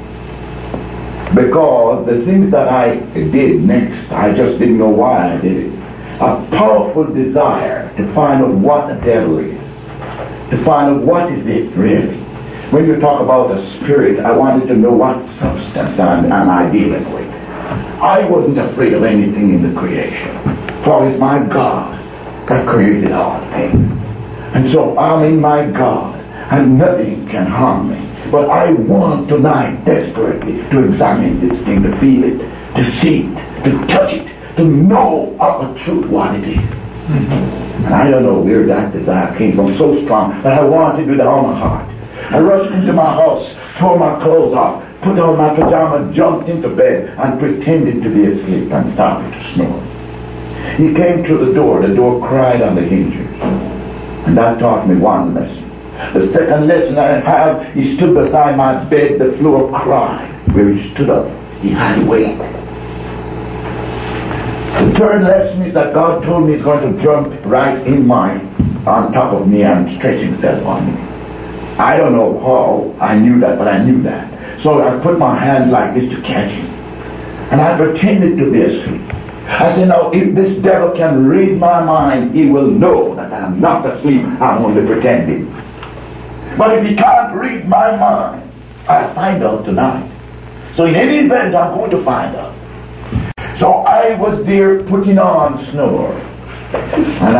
Because the things that I did next, I just didn't know why I did it. A powerful desire to find out what the devil is. To find out what is it really. When you talk about the spirit, I wanted to know what substance am I dealing with. I wasn't afraid of anything in the creation. For it's my God that created all things. And so I'm in my God, and nothing can harm me. But I want tonight desperately to examine this thing, to feel it, to see it, to touch it, to know of the truth what it is. And I don't know where that desire came from, so strong that I wanted with all my heart. I rushed into my house, tore my clothes off, put on my pajamas, jumped into bed, and pretended to be asleep and started to snore. He came to the door cried on the hinges. And that taught me one lesson. The second lesson I have, he stood beside my bed, the floor cried. Where he stood up, he had weight. The third lesson is that God told me He's going to jump right on top of me and stretch Himself on me. I don't know how I knew that, but I knew that. So I put my hands like this to catch Him. And I pretended to be asleep. I said, now, if this devil can read my mind, he will know that I'm not asleep, I'm only pretending. But if he can't read my mind, I'll find out tonight. So in any event, I'm going to find out. So I was there putting on snore. And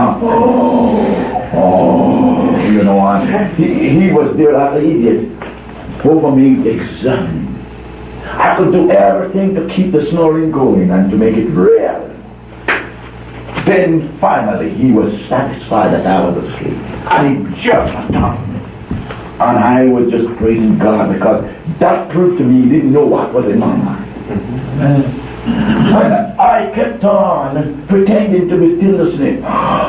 he was there like an idiot over me examining. I could do everything to keep the snoring going and to make it real. Then finally he was satisfied that I was asleep. And he jumped on top of me. And I was just praising God because that proved to me he didn't know what was in my mind. And I kept on pretending to be still listening.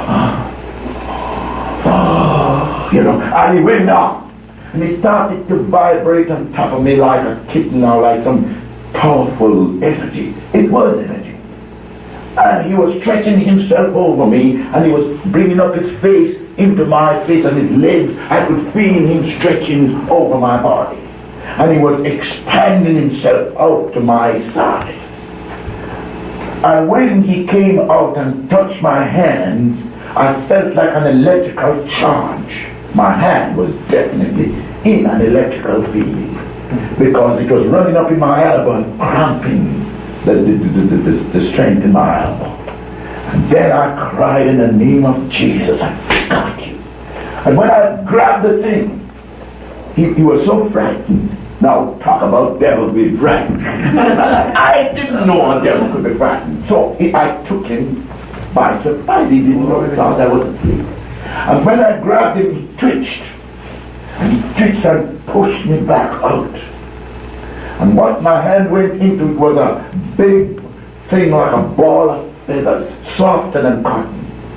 And he went up. And he started to vibrate on top of me like a kitten or like some powerful energy. It was energy. And he was stretching himself over me, and he was bringing up his face into my face and his legs. I could feel him stretching over my body. And he was expanding himself out to my side. And when he came out and touched my hands, I felt like an electrical charge. My hand was definitely in an electrical field because it was running up in my elbow and cramping the strength in my elbow. And then I cried in the name of Jesus, I got you. And when I grabbed the thing, he was so frightened. Now talk about devils being frightened. I didn't know a devil could be frightened. So I took him by surprise. He didn't know, he thought I was asleep. And when I grabbed him, he twitched. And he twitched and pushed me back out. And what my hand went into was a big thing like a ball of feathers, softer than cotton.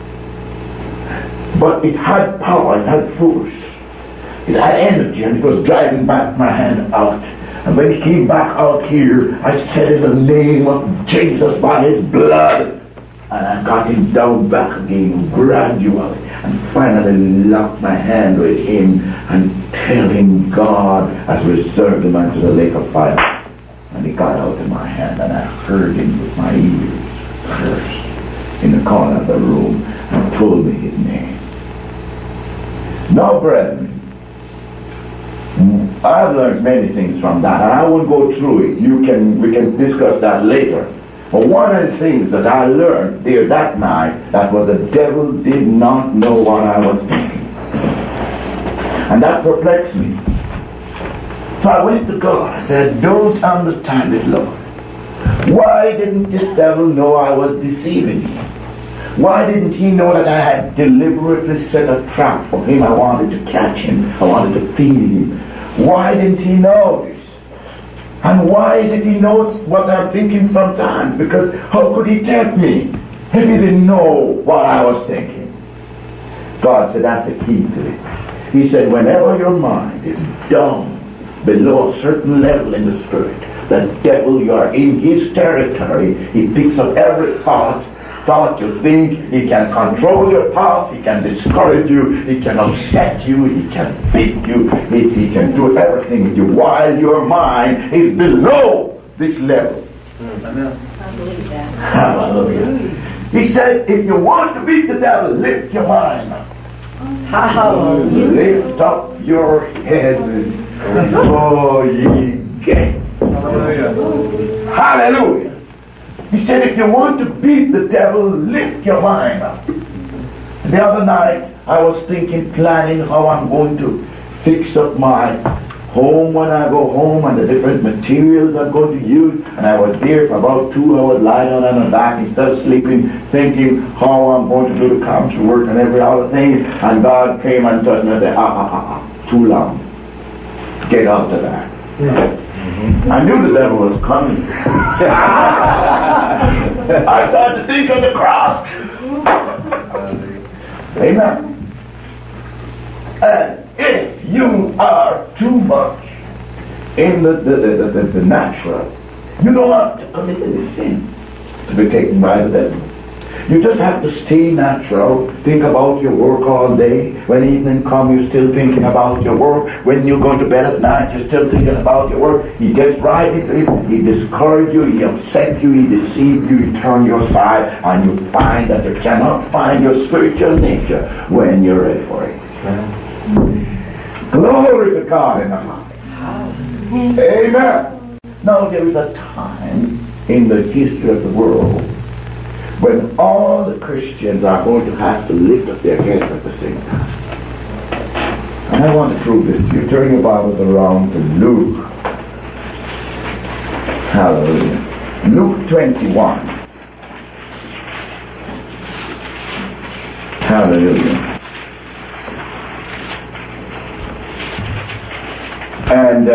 But it had power, it had force. It had energy, and it was driving back my hand out. And when it came back out here, I said in the name of Jesus by His blood. And I got him down back again gradually. And finally locked my hand with him and tell him God has reserved him unto the lake of fire. And he got out of my hand, and I heard him with my ears curse in the corner of the room and told me his name. Now, brethren, I've learned many things from that, and I won't go through it. We can discuss that later. But one of the things that I learned there that night, that was the devil did not know what I was thinking. And that perplexed me. So I went to God. I said, don't understand it, Lord. Why didn't this devil know I was deceiving him? Why didn't he know that I had deliberately set a trap for him? I wanted to catch him. I wanted to feed him. Why didn't he know this? And why is it he knows what I'm thinking sometimes? Because how could he tempt me if he didn't know what I was thinking? God said that's the key to it. He said whenever your mind is down below a certain level in the spirit, the devil, you are in his territory. He picks up every thought you think. He can control your thoughts. He can discourage you. He can upset you. He can beat you. He can do everything with you while your mind is below this level. Amen. I believe that. Hallelujah. He said, if you want to beat the devil, lift your mind up. Hallelujah. Lift up your head. Oh, ye gates. Hallelujah. Hallelujah. He said, if you want to beat the devil, lift your mind up. The other night, I was planning how I'm going to fix up my home when I go home and the different materials I'm going to use. And I was there for about 2 hours lying on my back instead of sleeping, thinking how I'm going to do the country work and every other thing. And God came and touched me and said, too long. Get out of that. I knew the devil was coming. I started to think of the cross. Amen. And if you are too much in the natural, you don't have to commit any sin to be taken by the devil. You just have to stay natural. Think about your work all day. When evening comes, you're still thinking about your work. When you go to bed at night, you're still thinking about your work. He gets right into it. He discourages you. He upsets you. He deceives you. He turns your side. And you find that you cannot find your spiritual nature when you're ready for it. Glory to God in the heart. Amen. Now there is a time in the history of the world when all the Christians are going to have to lift up their heads at the same time. And I want to prove this to you. Turn your Bibles around to Luke. Hallelujah. Luke 21. Hallelujah. And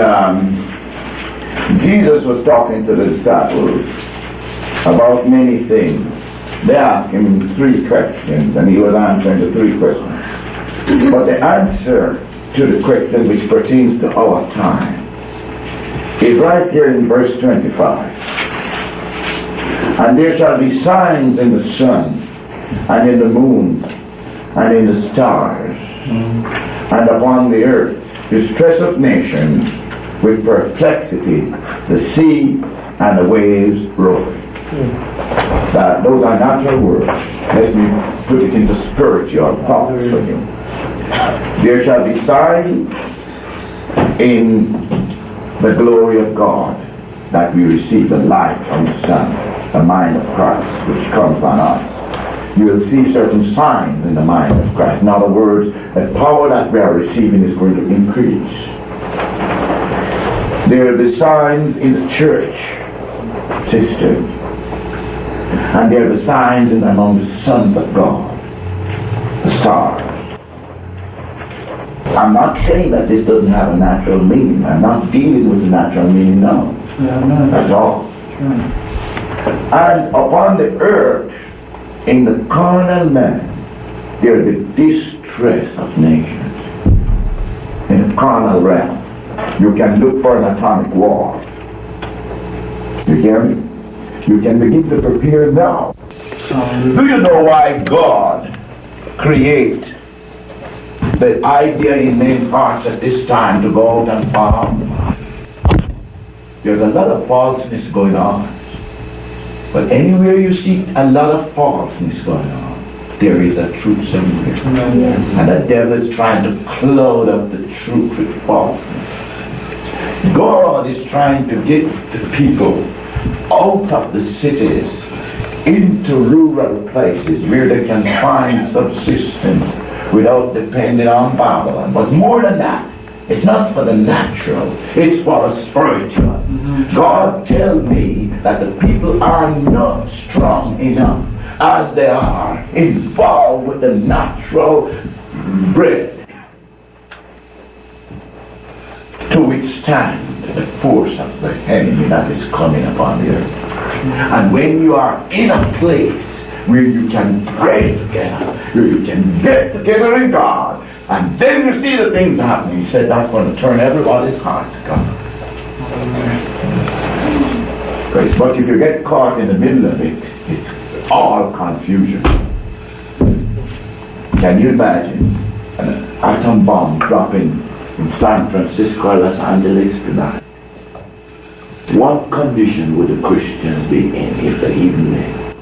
Jesus was talking to the disciples about many things. They asked him 3 questions, and he was answering the 3 questions. But the answer to the question which pertains to our time is right here in verse 25. And there shall be signs in the sun, and in the moon, and in the stars, and upon the earth, distress of nations, with perplexity, the sea and the waves roaring. Those are natural words. Let me put it into spiritual thoughts for you. There shall be signs in the glory of God, that we receive the light from the sun, the mind of Christ, which comes on us. You will see certain signs in the mind of Christ. In other words, the power that we are receiving is going to increase. There will be signs in the church system, and there will be signs among the sons of God, the stars. I'm not saying that this doesn't have a natural meaning. I'm not dealing with the natural meaning now. That's all. And upon the earth, in the carnal man, there is the distress of nations. In the carnal realm, you can look for an atomic war. You hear me? You can begin to prepare now. Do you know why God created the idea in men's hearts at this time to go out and farm? There's a lot of falseness going on. But anywhere you see a lot of falseness going on, there is a truth somewhere. And the devil is trying to cloud up the truth with falseness. God is trying to get the people out of the cities into rural places where they can find subsistence without depending on Babylon. But more than that, it's not for the natural, it's for the spiritual. God tells me that the people are not strong enough as they are involved with the natural bread to withstand the force of the enemy that is coming upon the earth. And when you are in a place where you can pray together, where you can get together in God, and then you see the things happening, he said that's going to turn everybody's heart to God. But if you get caught in the middle of it, it's all confusion. Can you imagine an atom bomb dropping in San Francisco or Los Angeles tonight? What condition would the Christians be in if they even live?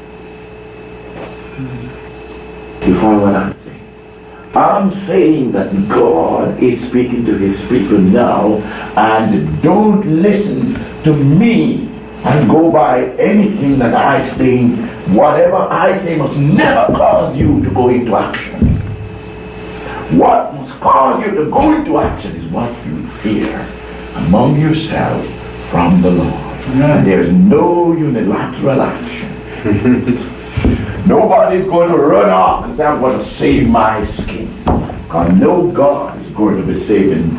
You follow what I'm saying? I'm saying that God is speaking to his people now, and don't listen to me and go by anything that I say. Whatever I say must never cause you to go into action. What must cause you to go into action is what you fear among yourselves from the Lord. And there's no unilateral action. Nobody's going to run off and say, I'm going to save my skin. Because no God is going to be saving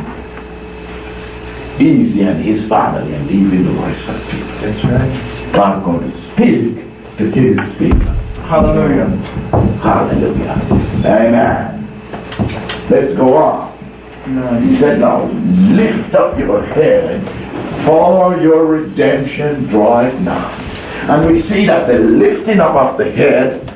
Easy and his family and leaving the rest of the people. That's right. God's going to speak to his people. Hallelujah. Hallelujah. Amen. Let's go on. He said, now lift up your heads, for your redemption draweth nigh. And we see that the lifting up of the head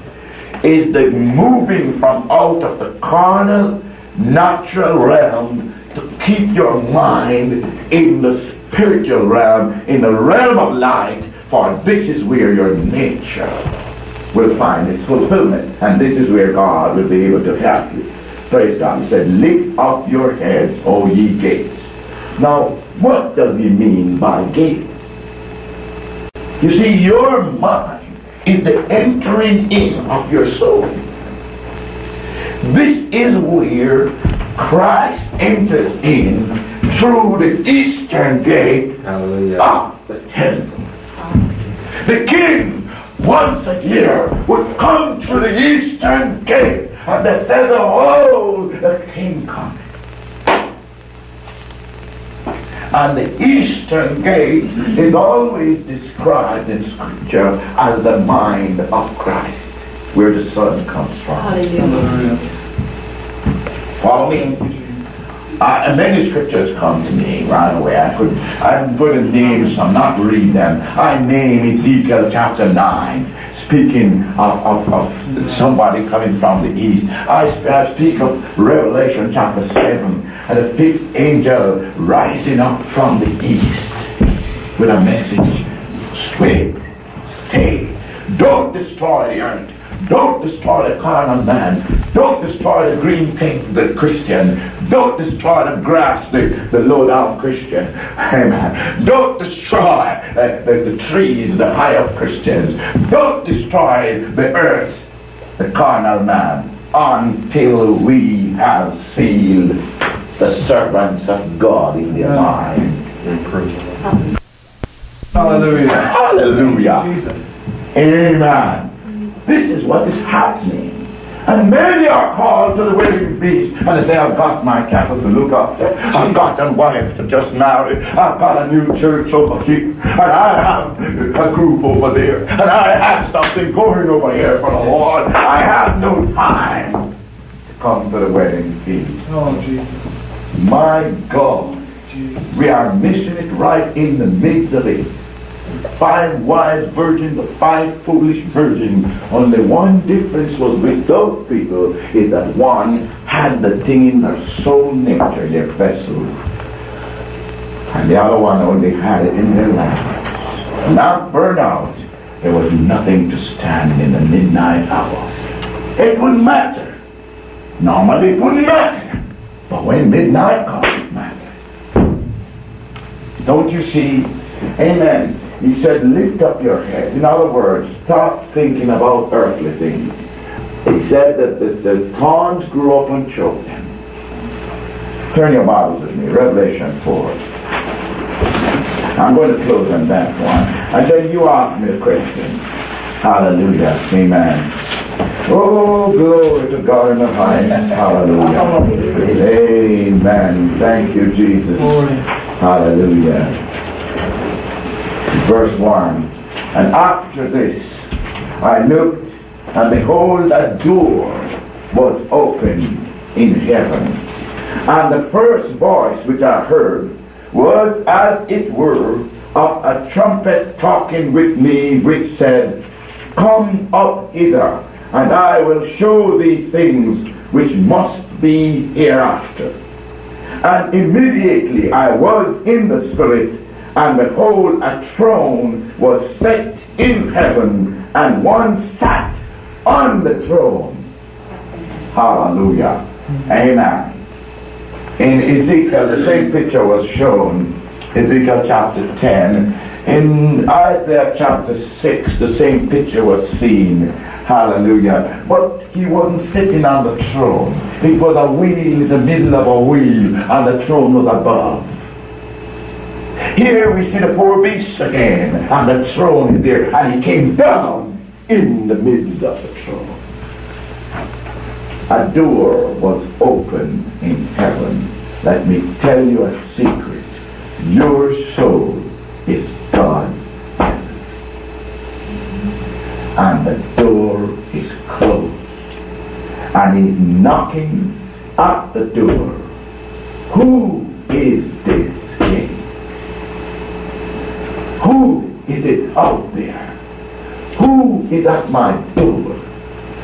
is the moving from out of the carnal, natural realm to keep your mind in the spiritual realm, in the realm of light, for this is where your nature will find its fulfillment, and this is where God will be able to help you. Praise God. He said, lift up your heads, O ye gates. Now, what does he mean by gates? You see, your mind is the entering in of your soul. This is where Christ enters in through the eastern gate of the temple. The king, once a year, would come through the eastern gate, and they said, oh, the king cometh. And the eastern gate is always described in Scripture as the mind of Christ, where the sun comes from. Hallelujah. Follow me? Many scriptures come to me right away. I'm going to name some, not read them. I name Ezekiel chapter 9, speaking of somebody coming from the east. I speak of Revelation chapter 7, and the fifth angel rising up from the east with a message: straight, stay, don't destroy the earth. Don't destroy the carnal man. Don't destroy the green things, the Christian. Don't destroy the grass, the low-down Christian. Amen. Don't destroy the trees, the high-up Christians. Don't destroy the earth, the carnal man, until we have sealed the servants of God in their minds. Hallelujah. Hallelujah. Jesus. Amen. This is what is happening. And many are called to the wedding feast, and they say, I've got my cattle to look after. I've got a wife to just marry. I've got a new church over here, and I have a group over there, and I have something going over here for the Lord. I have no time to come to the wedding feast. Oh, Jesus. My God, Jesus. we are missing it right in the midst of it. 5 wise virgins, the 5 foolish virgins. Only one difference was with those people is that one had the thing in their soul nature, their vessels, and the other one only had it in their lamps. Not burned out. There was nothing to stand in the midnight hour. It wouldn't matter. Normally it wouldn't matter. But when midnight comes, it matters. Don't you see? Amen. He said, lift up your heads. In other words, stop thinking about earthly things. He said that the thorns grew up and choked them. Turn your Bibles with me, Revelation 4. I'm going to close on that one. And then you ask me a question. Hallelujah. Amen. Oh, glory to God in the highest. Hallelujah. Amen. Thank you, Jesus. Hallelujah. Verse 1. And after this I looked, and behold, a door was opened in heaven. And the first voice which I heard was as it were of a trumpet talking with me, which said, Come up hither, and I will show thee things which must be hereafter. And immediately I was in the Spirit, and behold, a throne was set in heaven, and one sat on the throne. Hallelujah. Amen. In Ezekiel, the same picture was shown. Ezekiel chapter 10. In Isaiah chapter 6, the same picture was seen. Hallelujah. But he wasn't sitting on the throne. It was a wheel in the middle of a wheel, and the throne was above. Here we see the 4 beasts again, and the throne is there, and he came down in the midst of the throne. A door was opened in heaven. Let me tell you a secret. Your soul is God's heaven, and the door is closed, and he's knocking at the door. Who is this king? Who is it out there? Who is at my door?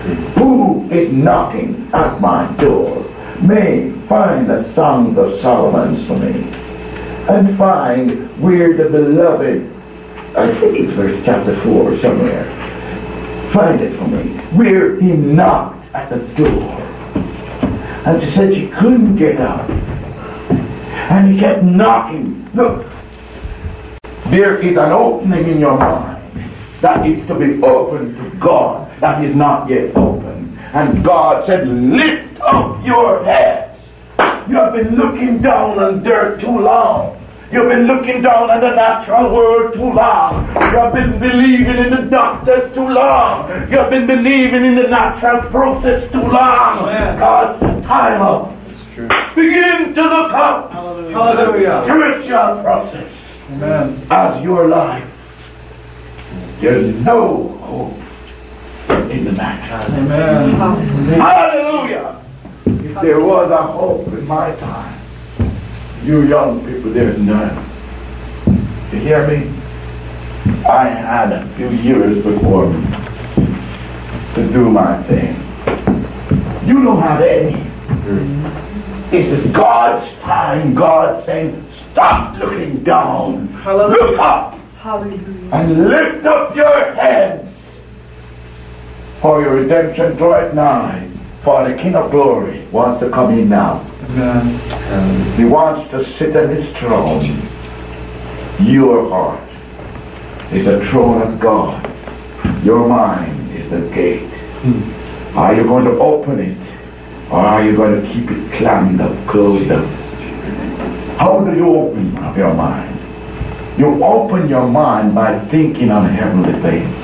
Who is knocking at my door may find the songs of Solomon for me, and find where the beloved, I think it's verse chapter 4 somewhere, find it for me, where he knocked at the door. And she said she couldn't get out. And he kept knocking. Look, there is an opening in your mind that is to be opened to God that is not yet open. And God said, lift up your heads. You have been looking down on dirt too long. You've been looking down on the natural world too long. You have been believing in the doctors too long. You have been believing in the natural process too long. Amen. God said, time up. True. Begin to look up. Hallelujah. The spiritual process Amen. as your life. There's no hope in the natural. Amen. Hallelujah. If there was a hope in my time, you young people, there's none. You hear me? I had a few years before me to do my thing. You don't have any. It is God's time. God saying, stop looking down. Hallelujah. Look up. Hallelujah. And lift up your heads. For your redemption draweth nigh. For the King of Glory wants to come in now. Amen. He wants to sit on his throne. Your heart is the throne of God. Your mind is the gate. Are you going to open it? Or are you going to keep it clammed up, closed up? How do you open up your mind? You open your mind by thinking on heavenly things.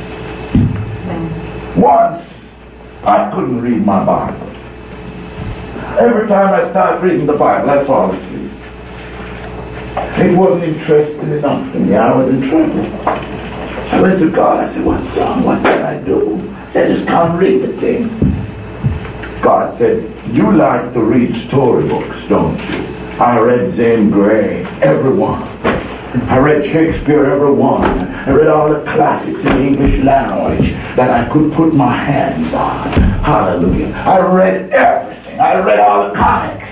Once, I couldn't read my Bible. Every time I start reading the Bible, I fall asleep. It wasn't interesting enough to me. I was in trouble. I went to God. I said, what's wrong? What can I do? I said, I just can't read the thing. God said, you like to read storybooks, don't you? I read Zane Grey, every one. I read Shakespeare, every one. I read all the classics in the English language that I could put my hands on. Hallelujah. I read everything. I read all the comics.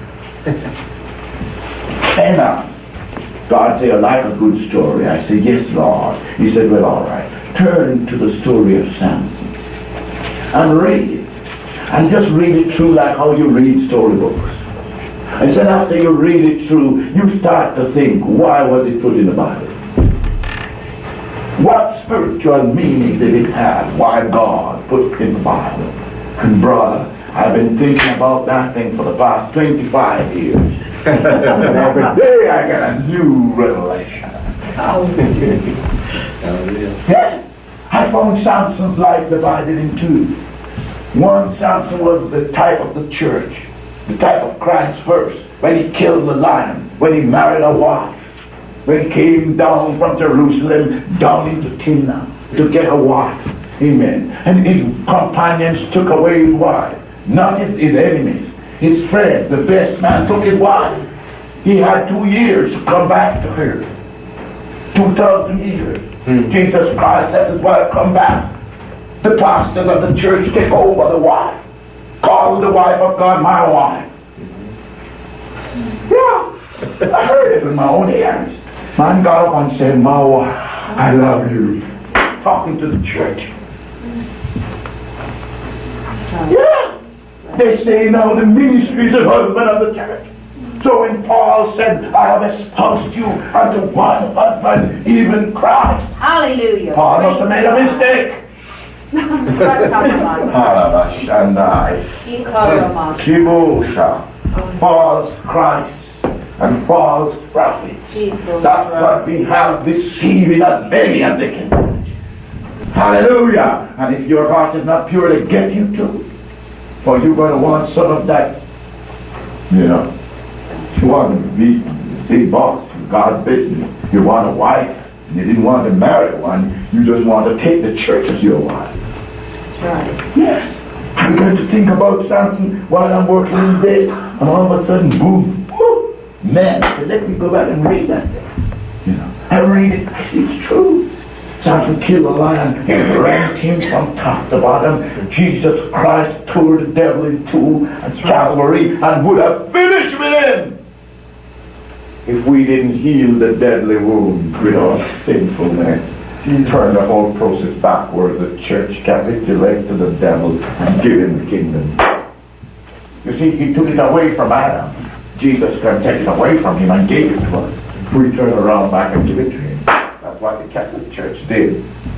Amen. God said, I like a good story. I said, yes, Lord. He said, well, all right. Turn to the story of Samson and read it. And just read it through like how you read storybooks. And then after you read it through, you start to think, why was it put in the Bible? What spiritual meaning did it have? Why God put it in the Bible? And brother, I've been thinking about that thing for the past 25 years. And every day I get a new revelation. Yeah. I found Samson's life divided in two. One, Samson was the type of the church. The type of Christ first, when he killed the lion, when he married a wife, when he came down from Jerusalem down into Timnah to get a wife. Amen. And his companions took away his wife, not his enemies, his friends. The best man took his wife. He had 2 years to come back to her. 2,000 years. Jesus Christ let his wife come back. The pastors of the church take over the wife. Call the wife of God my wife. Yeah, I heard it with my own ears. Man got up and said, my wife, I love you. Talking to the church. Yeah, they say now the ministry is the husband of the church. So when Paul said, I have espoused you unto one husband, even Christ. Hallelujah. Paul must have made a mistake. Kibosha, false Christ and false prophets. That's what we have deceiving as many as they can. Hallelujah. And if your heart is not pure, they get you too. For you're going to want some of that. You know, you want to be big boss in God's business. You want a wife. You didn't want to marry one. You just want to take the church as your wife. Right. Yes. I'm going to think about Samson while I'm working in bed, and all of a sudden, boom, whoo, man, I said, let me go back and read that thing. You know, I read it, I see it's true. Satan killed the lion. He rent him from top to bottom. Jesus Christ tore the devil in two at Calvary and would have finished with him if we didn't heal the deadly wound with our sinfulness. Turn the whole process backwards. The church capitulated to the devil and give him the kingdom. You see, he took it away from Adam. Jesus can take it away from him and gave it to us. We turn around back and give it to him. That's what the Catholic Church did.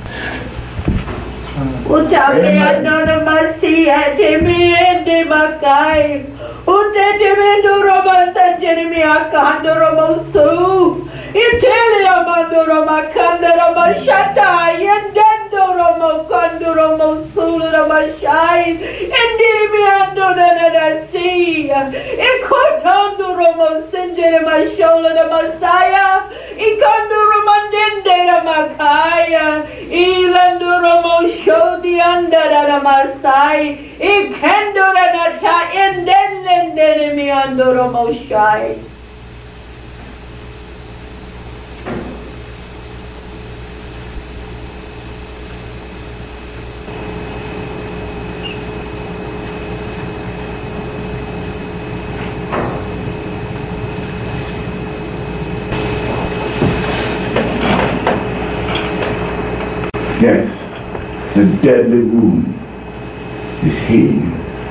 Italia mandoro makandoro mashata yendendo romo kandoro mosulu mashai endiri miando na si ikotando romo senjere mashola de masaya ikandoro mandende na makaya ilando romo shodi andara na masai ikendora na ta endende miando romo shai. Yes, the deadly wound is healed.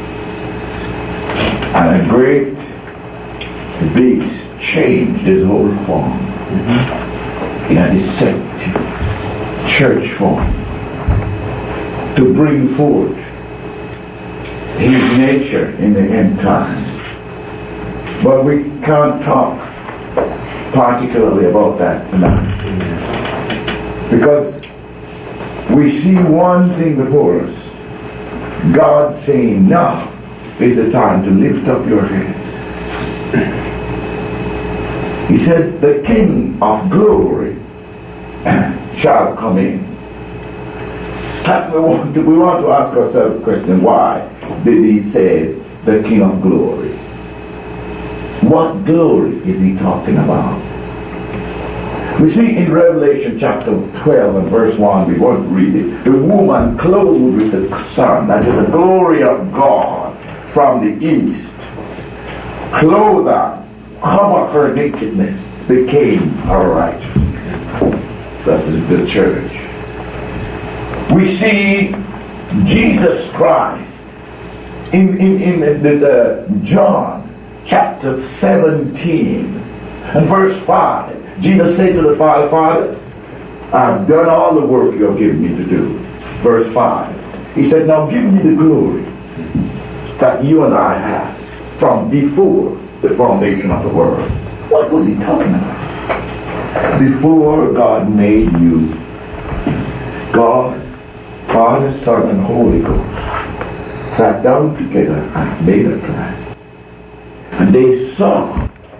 And a great beast changed his whole form in a deceptive church form to bring forth his nature in the end time. But we can't talk particularly about that tonight. Because we see one thing before us. God saying, now is the time to lift up your head. He said, the King of glory shall come in. And we want to ask ourselves the question, why did he say the King of glory? What glory is he talking about? We see in Revelation chapter 12 and verse 1, we won't read it, the woman clothed with the sun, that is the glory of God from the east, clothed her, covered her nakedness, became her righteousness. That is the church. We see Jesus Christ in John chapter 17 and verse 5. Jesus said to the Father, Father, I've done all the work you have given me to do. Verse 5. He said, now give me the glory that you and I had from before the foundation of the world. What was he talking about? Before God made you, God, Father, Son, and Holy Ghost sat down together and made a plan. And they saw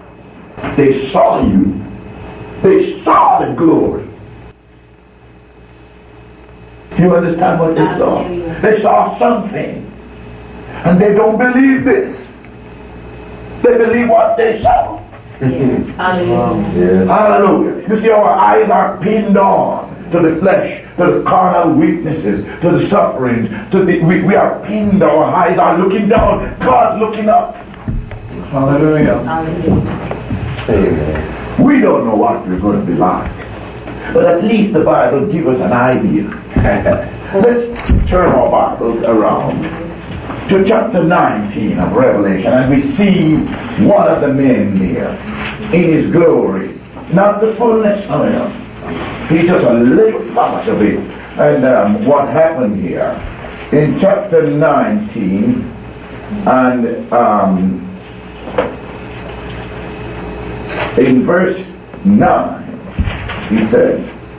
you. They saw the glory. You understand what they saw? They saw something. And they don't believe this. They believe what they saw. Yes. Hallelujah. Yes. Hallelujah. You see, our eyes are pinned on to the flesh, to the carnal weaknesses, to the sufferings. We are pinned. Our eyes are looking down. God's looking up. Hallelujah. Hallelujah. Amen. We don't know what we're going to be like. But at least the Bible gives us an idea. Let's turn our Bibles around to chapter 19 of Revelation, and we see one of the men here in his glory. Not the fullness of him. He's just a little part of it. And what happened here in chapter 19 and in verse 9, he said,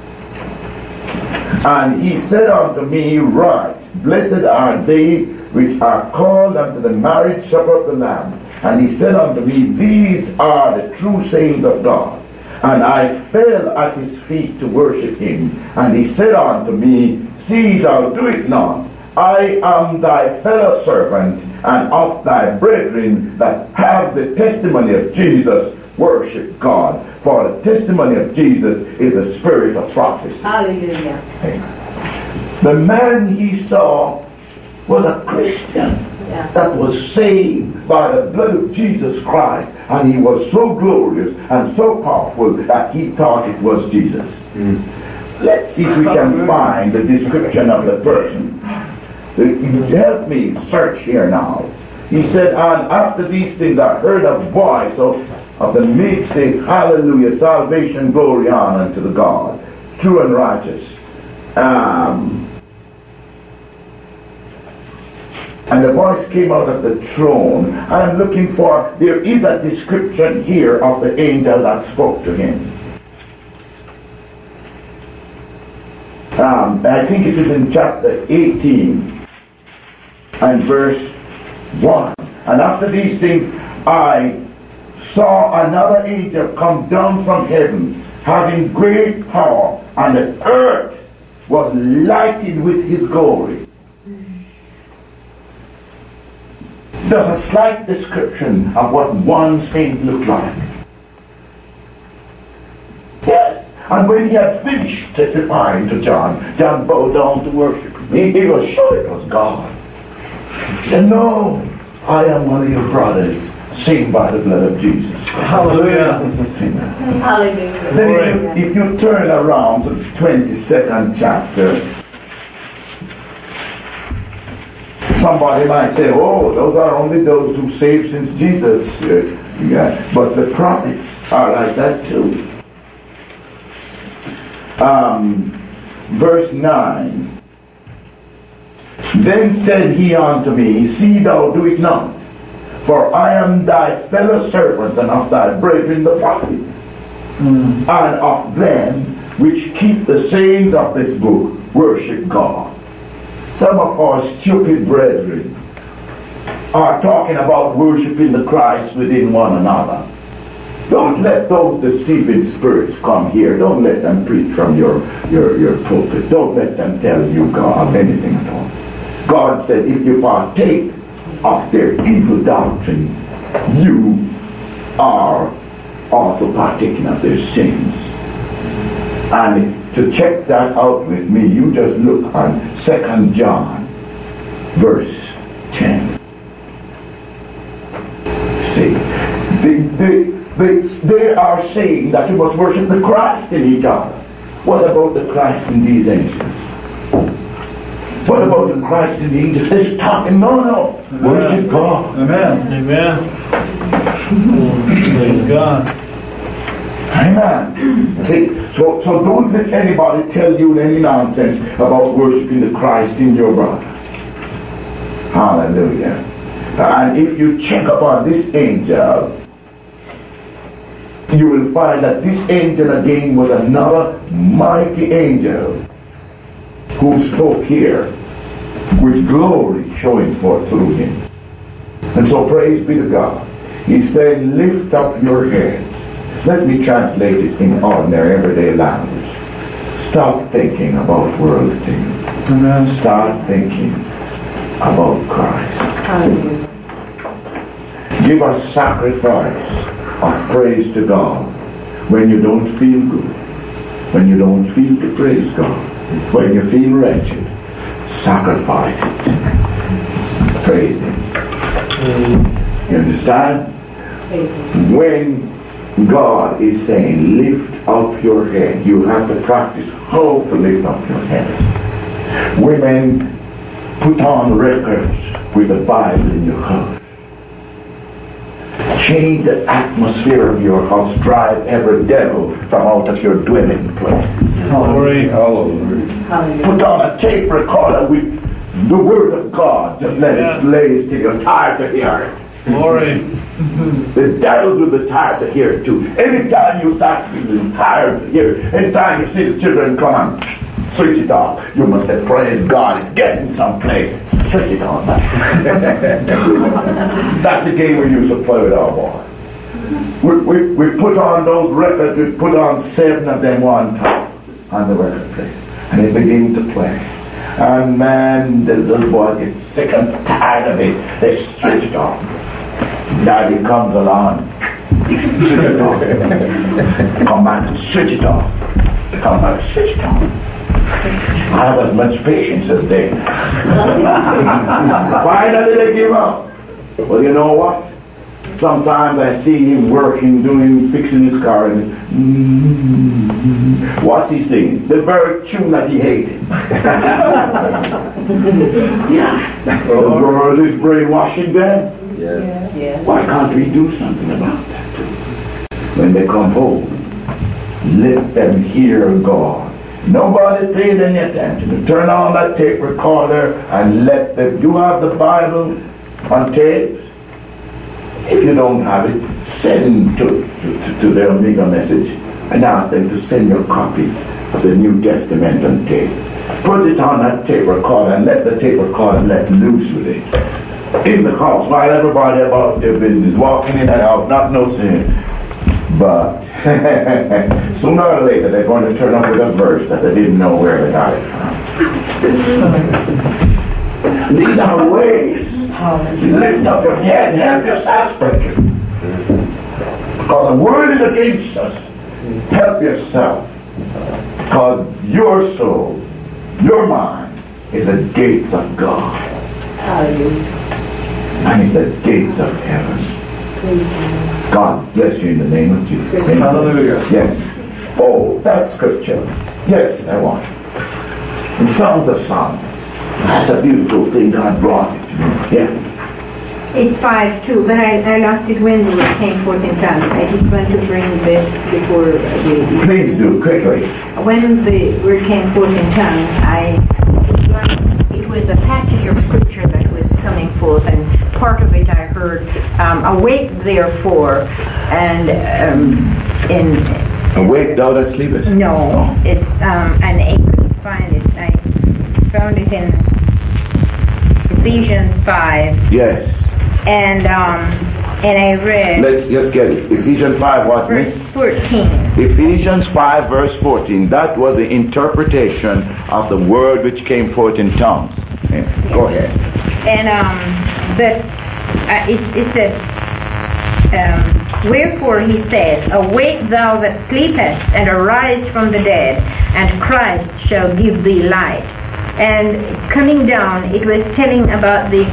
and he said unto me, Right, blessed are they which are called unto the marriage supper of the Lamb. And he said unto me, These are the true saints of God. And I fell at his feet to worship him. And he said unto me, See, thou do it not. I am thy fellow servant and of thy brethren that have the testimony of Jesus. worship God. For the testimony of Jesus is a spirit of prophecy. Hallelujah. The man he saw was a Christian that was saved by the blood of Jesus Christ, and he was so glorious and so powerful that he thought it was Jesus. Let's see if we can find the description of the person. Help me search here now. He said, and after these things I heard a voice of the meek say, hallelujah, salvation, glory, honor unto the God, true and righteous. And the voice came out of the throne. I'm looking for, there is a description here of the angel that spoke to him. I think it is in chapter 18 and verse 1. And after these things I saw another angel come down from heaven, having great power, and the earth was lighted with his glory. There's a slight description of what one saint looked like. Yes. And when he had finished testifying to John, John bowed down to worship him. He was sure it was God. He said, no, I am one of your brothers, saved by the blood of Jesus. Hallelujah. Amen. Hallelujah. Then if you turn around to the 22nd chapter, somebody might say, oh, those are only those who saved since Jesus. But the prophets are like that too. Verse 9. Then said he unto me, see thou do it not, for I am thy fellow servant and of thy brethren the prophets, and of them which keep the sayings of this book, worship God. Some of our stupid brethren are talking about worshiping the Christ within one another. Don't let those deceiving spirits come here. Don't let them preach from your pulpit. Don't let them tell you God anything at all. God said if you partake of their evil doctrine, you are also partaking of their sins. And to check that out with me, you just look on 2 John verse 10. See, they are saying that you must worship the Christ in each other. What about the Christ in these angels? What about the Christ in the angels? They're talking, no. Amen. Worship God. Amen. Amen. Praise God. Amen. See, so don't let anybody tell you any nonsense about worshiping the Christ in your brother. Hallelujah. And if you check upon this angel, you will find that this angel again was another mighty angel who spoke here with glory showing forth through him. And so praise be to God. He said, lift up your heads. Let me translate it in ordinary everyday language. Stop thinking about worldly things. Amen. Start thinking about Christ. Hallelujah. Give a sacrifice of praise to God when you don't feel good, when you don't feel to praise God, when you feel wretched. Sacrifice it. Praise Him. You understand? When God is saying lift up your head, you have to practice how to lift up your head. Women, put on records with the Bible in your house. Change the atmosphere of your house. Drive every devil from out of your dwelling places. Glory. Hallelujah. Put on a tape recorder with the Word of God. Just let it blaze till you're tired to hear it. Glory. The devils will be tired to hear it too. Anytime you start feeling tired to hear it, anytime you see the children come on, switch it off. You must say, praise God, it's getting someplace. Switch it on. That's the game we used to play with our boys. We put on those records, we put on 7 of them one time on the record player. And they begin to play. And man, the little boys get sick and tired of it. They switch it off. Daddy comes along. Switch it off. Come back and switch it off. Come back and switch it off. I have as much patience as they. Finally they give up. Well, you know what? Sometimes I see him working, fixing his car, and what's he singing? The very tune that he hated. Yeah. The world is brainwashing them. Yes. Why can't we do something about that? When they come home, let them hear God. Nobody paid any attention. Turn on that tape recorder and let them. You have the Bible on tapes. If you don't have it, send to the Omega Message and ask them to send you a copy of the New Testament on tape. Put it on that tape recorder and let the tape recorder let loose with it. In the house, while everybody about their business, walking in and out, not noticing. But sooner or later they're going to turn up with a verse that they didn't know where they got it from. These are ways. Lift up your head and help yourself, brethren. Because the world is against us. Help yourself. Because your soul, your mind, is the gates of God. And he said, gates of heaven. God bless you in the name of Jesus. Hallelujah. Yes. Oh, that scripture. Yes, I want it. In Songs of Songs. That's a beautiful thing God brought it to me. Yeah. It's 5:2, but I lost it when the word came forth in tongues. I just want to bring this before Please do, quickly. When the word came forth in tongues, it was a passage of scripture that was coming forth, and part of it I heard, awake therefore, and in... Awake thou that sleepest? No, it's, and I couldn't find it. I found it in Ephesians 5. Yes. And I read... Let's get it. Ephesians 5 what? Verse 14. Ephesians 5 verse 14. That was the interpretation of the word which came forth in tongues. Yeah. Go ahead. And it said, wherefore he said, awake thou that sleepest, and arise from the dead, and Christ shall give thee light. And coming down, it was telling about the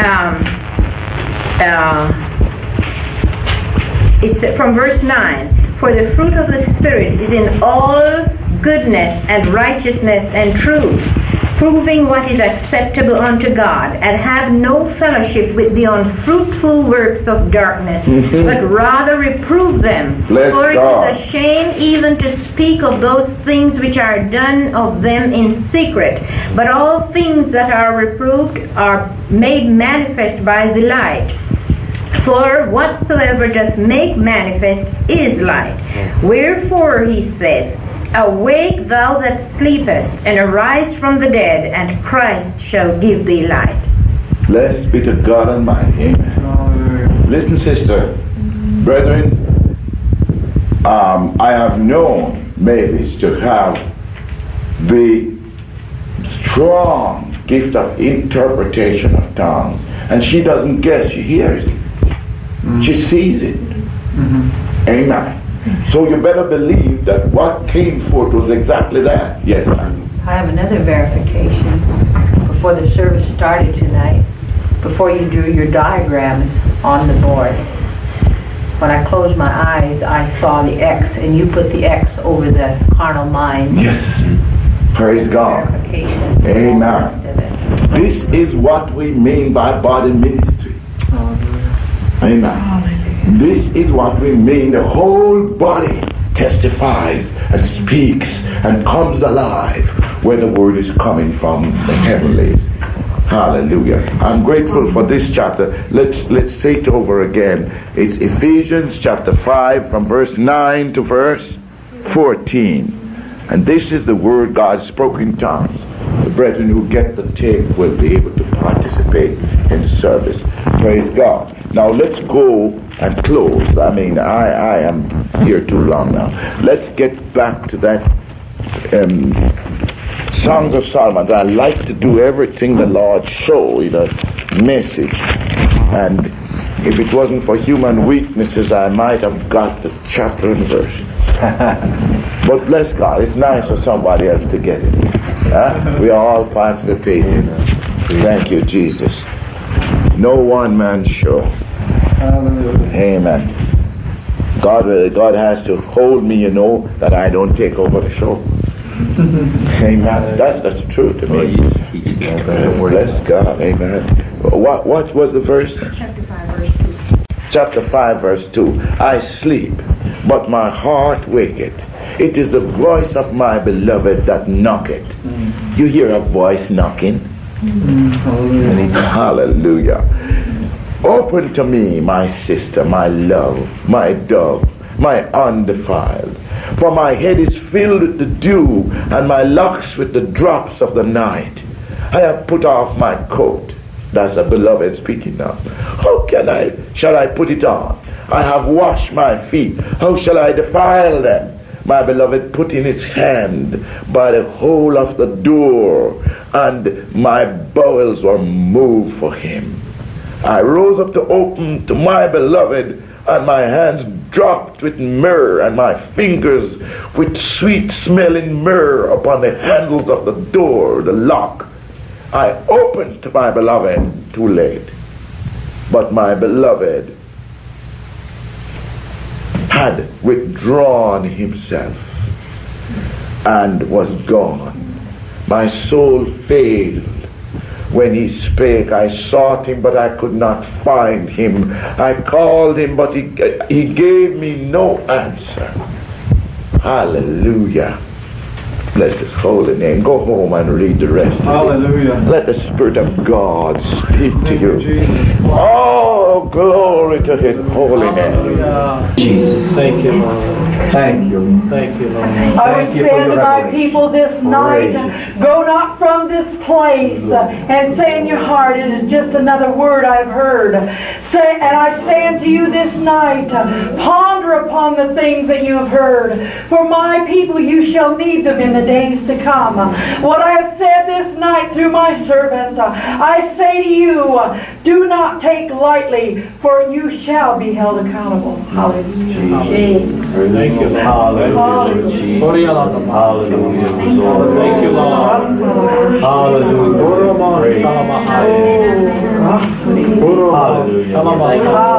it's from verse 9. For the fruit of the Spirit is in all goodness and righteousness and truth, proving what is acceptable unto God, and have no fellowship with the unfruitful works of darkness, but rather reprove them. Bless For it God. is a shame even to speak of those things which are done of them in secret. But all things that are reproved are made manifest by the light. For whatsoever doth make manifest is light. Wherefore he said, awake thou that sleepest, and arise from the dead, and Christ shall give thee light. Blessed be to God Almighty. Amen. Listen, sister, brethren, I have known Mavis to have the strong gift of interpretation of tongues, and she doesn't guess, she hears it. She sees it. Amen. So you better believe that what came forth was exactly that. Yes, ma'am. I have another verification. Before the service started tonight, before you drew your diagrams on the board, when I closed my eyes, I saw the X, and you put the X over the carnal mind. Yes. Praise God. Verification. Amen. This is what we mean by body ministry. Amen. This is what we mean. The whole body testifies and speaks and comes alive where the word is coming from the heavenlies. Hallelujah. I'm grateful for this chapter. Let's say it over again. It's Ephesians chapter 5 from verse 9 to verse 14. And this is the word God spoke in tongues. The brethren who get the tape will be able to participate in the service. Praise God. Now let's go and close. I mean, I am here too long now. Let's get back to that Songs of Solomon. I like to do everything the Lord showed in a message. And If it wasn't for human weaknesses, I might have got the chapter and verse. But bless God, it's nice for somebody else to get it. We are all participating. Thank you, Jesus. No one man show. Amen. God has to hold me, that I don't take over the show. Amen. That's true to me. Bless God. Amen. What was the verse? Chapter 5, verse 2. Chapter 5, verse 2. I sleep, but my heart waketh. It is the voice of my beloved that knocketh. You hear a voice knocking? Hallelujah. Open to me, my sister, my love, my dove, my undefiled. For my head is filled with the dew, and my locks with the drops of the night. I have put off my coat. That's the beloved speaking now. How shall I put it on? I have washed my feet. How shall I defile them? My beloved put in his hand by the hole of the door, and my bowels were moved for him. I rose up to open to my beloved, and my hands dropped with myrrh, and my fingers with sweet smelling myrrh upon the handles of the door, the lock. I opened to my beloved, too late. But my beloved had withdrawn himself and was gone. My soul failed. When he spake, I sought him, but I could not find him. I called him, but he gave me no answer. Hallelujah. Bless his holy name. Go home and read the rest Hallelujah. of it. Let the Spirit of God speak to you. Jesus. Oh, glory to his holy name. Jesus. Thank you, Lord. Thank you. Thank you, Lord. I would say to my people this night, go not from this place and say in your heart, it is just another word I've heard. And I say unto you this night, ponder upon the things that you have heard. For my people, you shall need them in the days to come. What I have said this night through my servant, I say to you, do not take lightly, for you shall be held accountable. Hallelujah. Thank you, Hallelujah. Hallelujah. Thank you, Lord. Hallelujah. Hallelujah.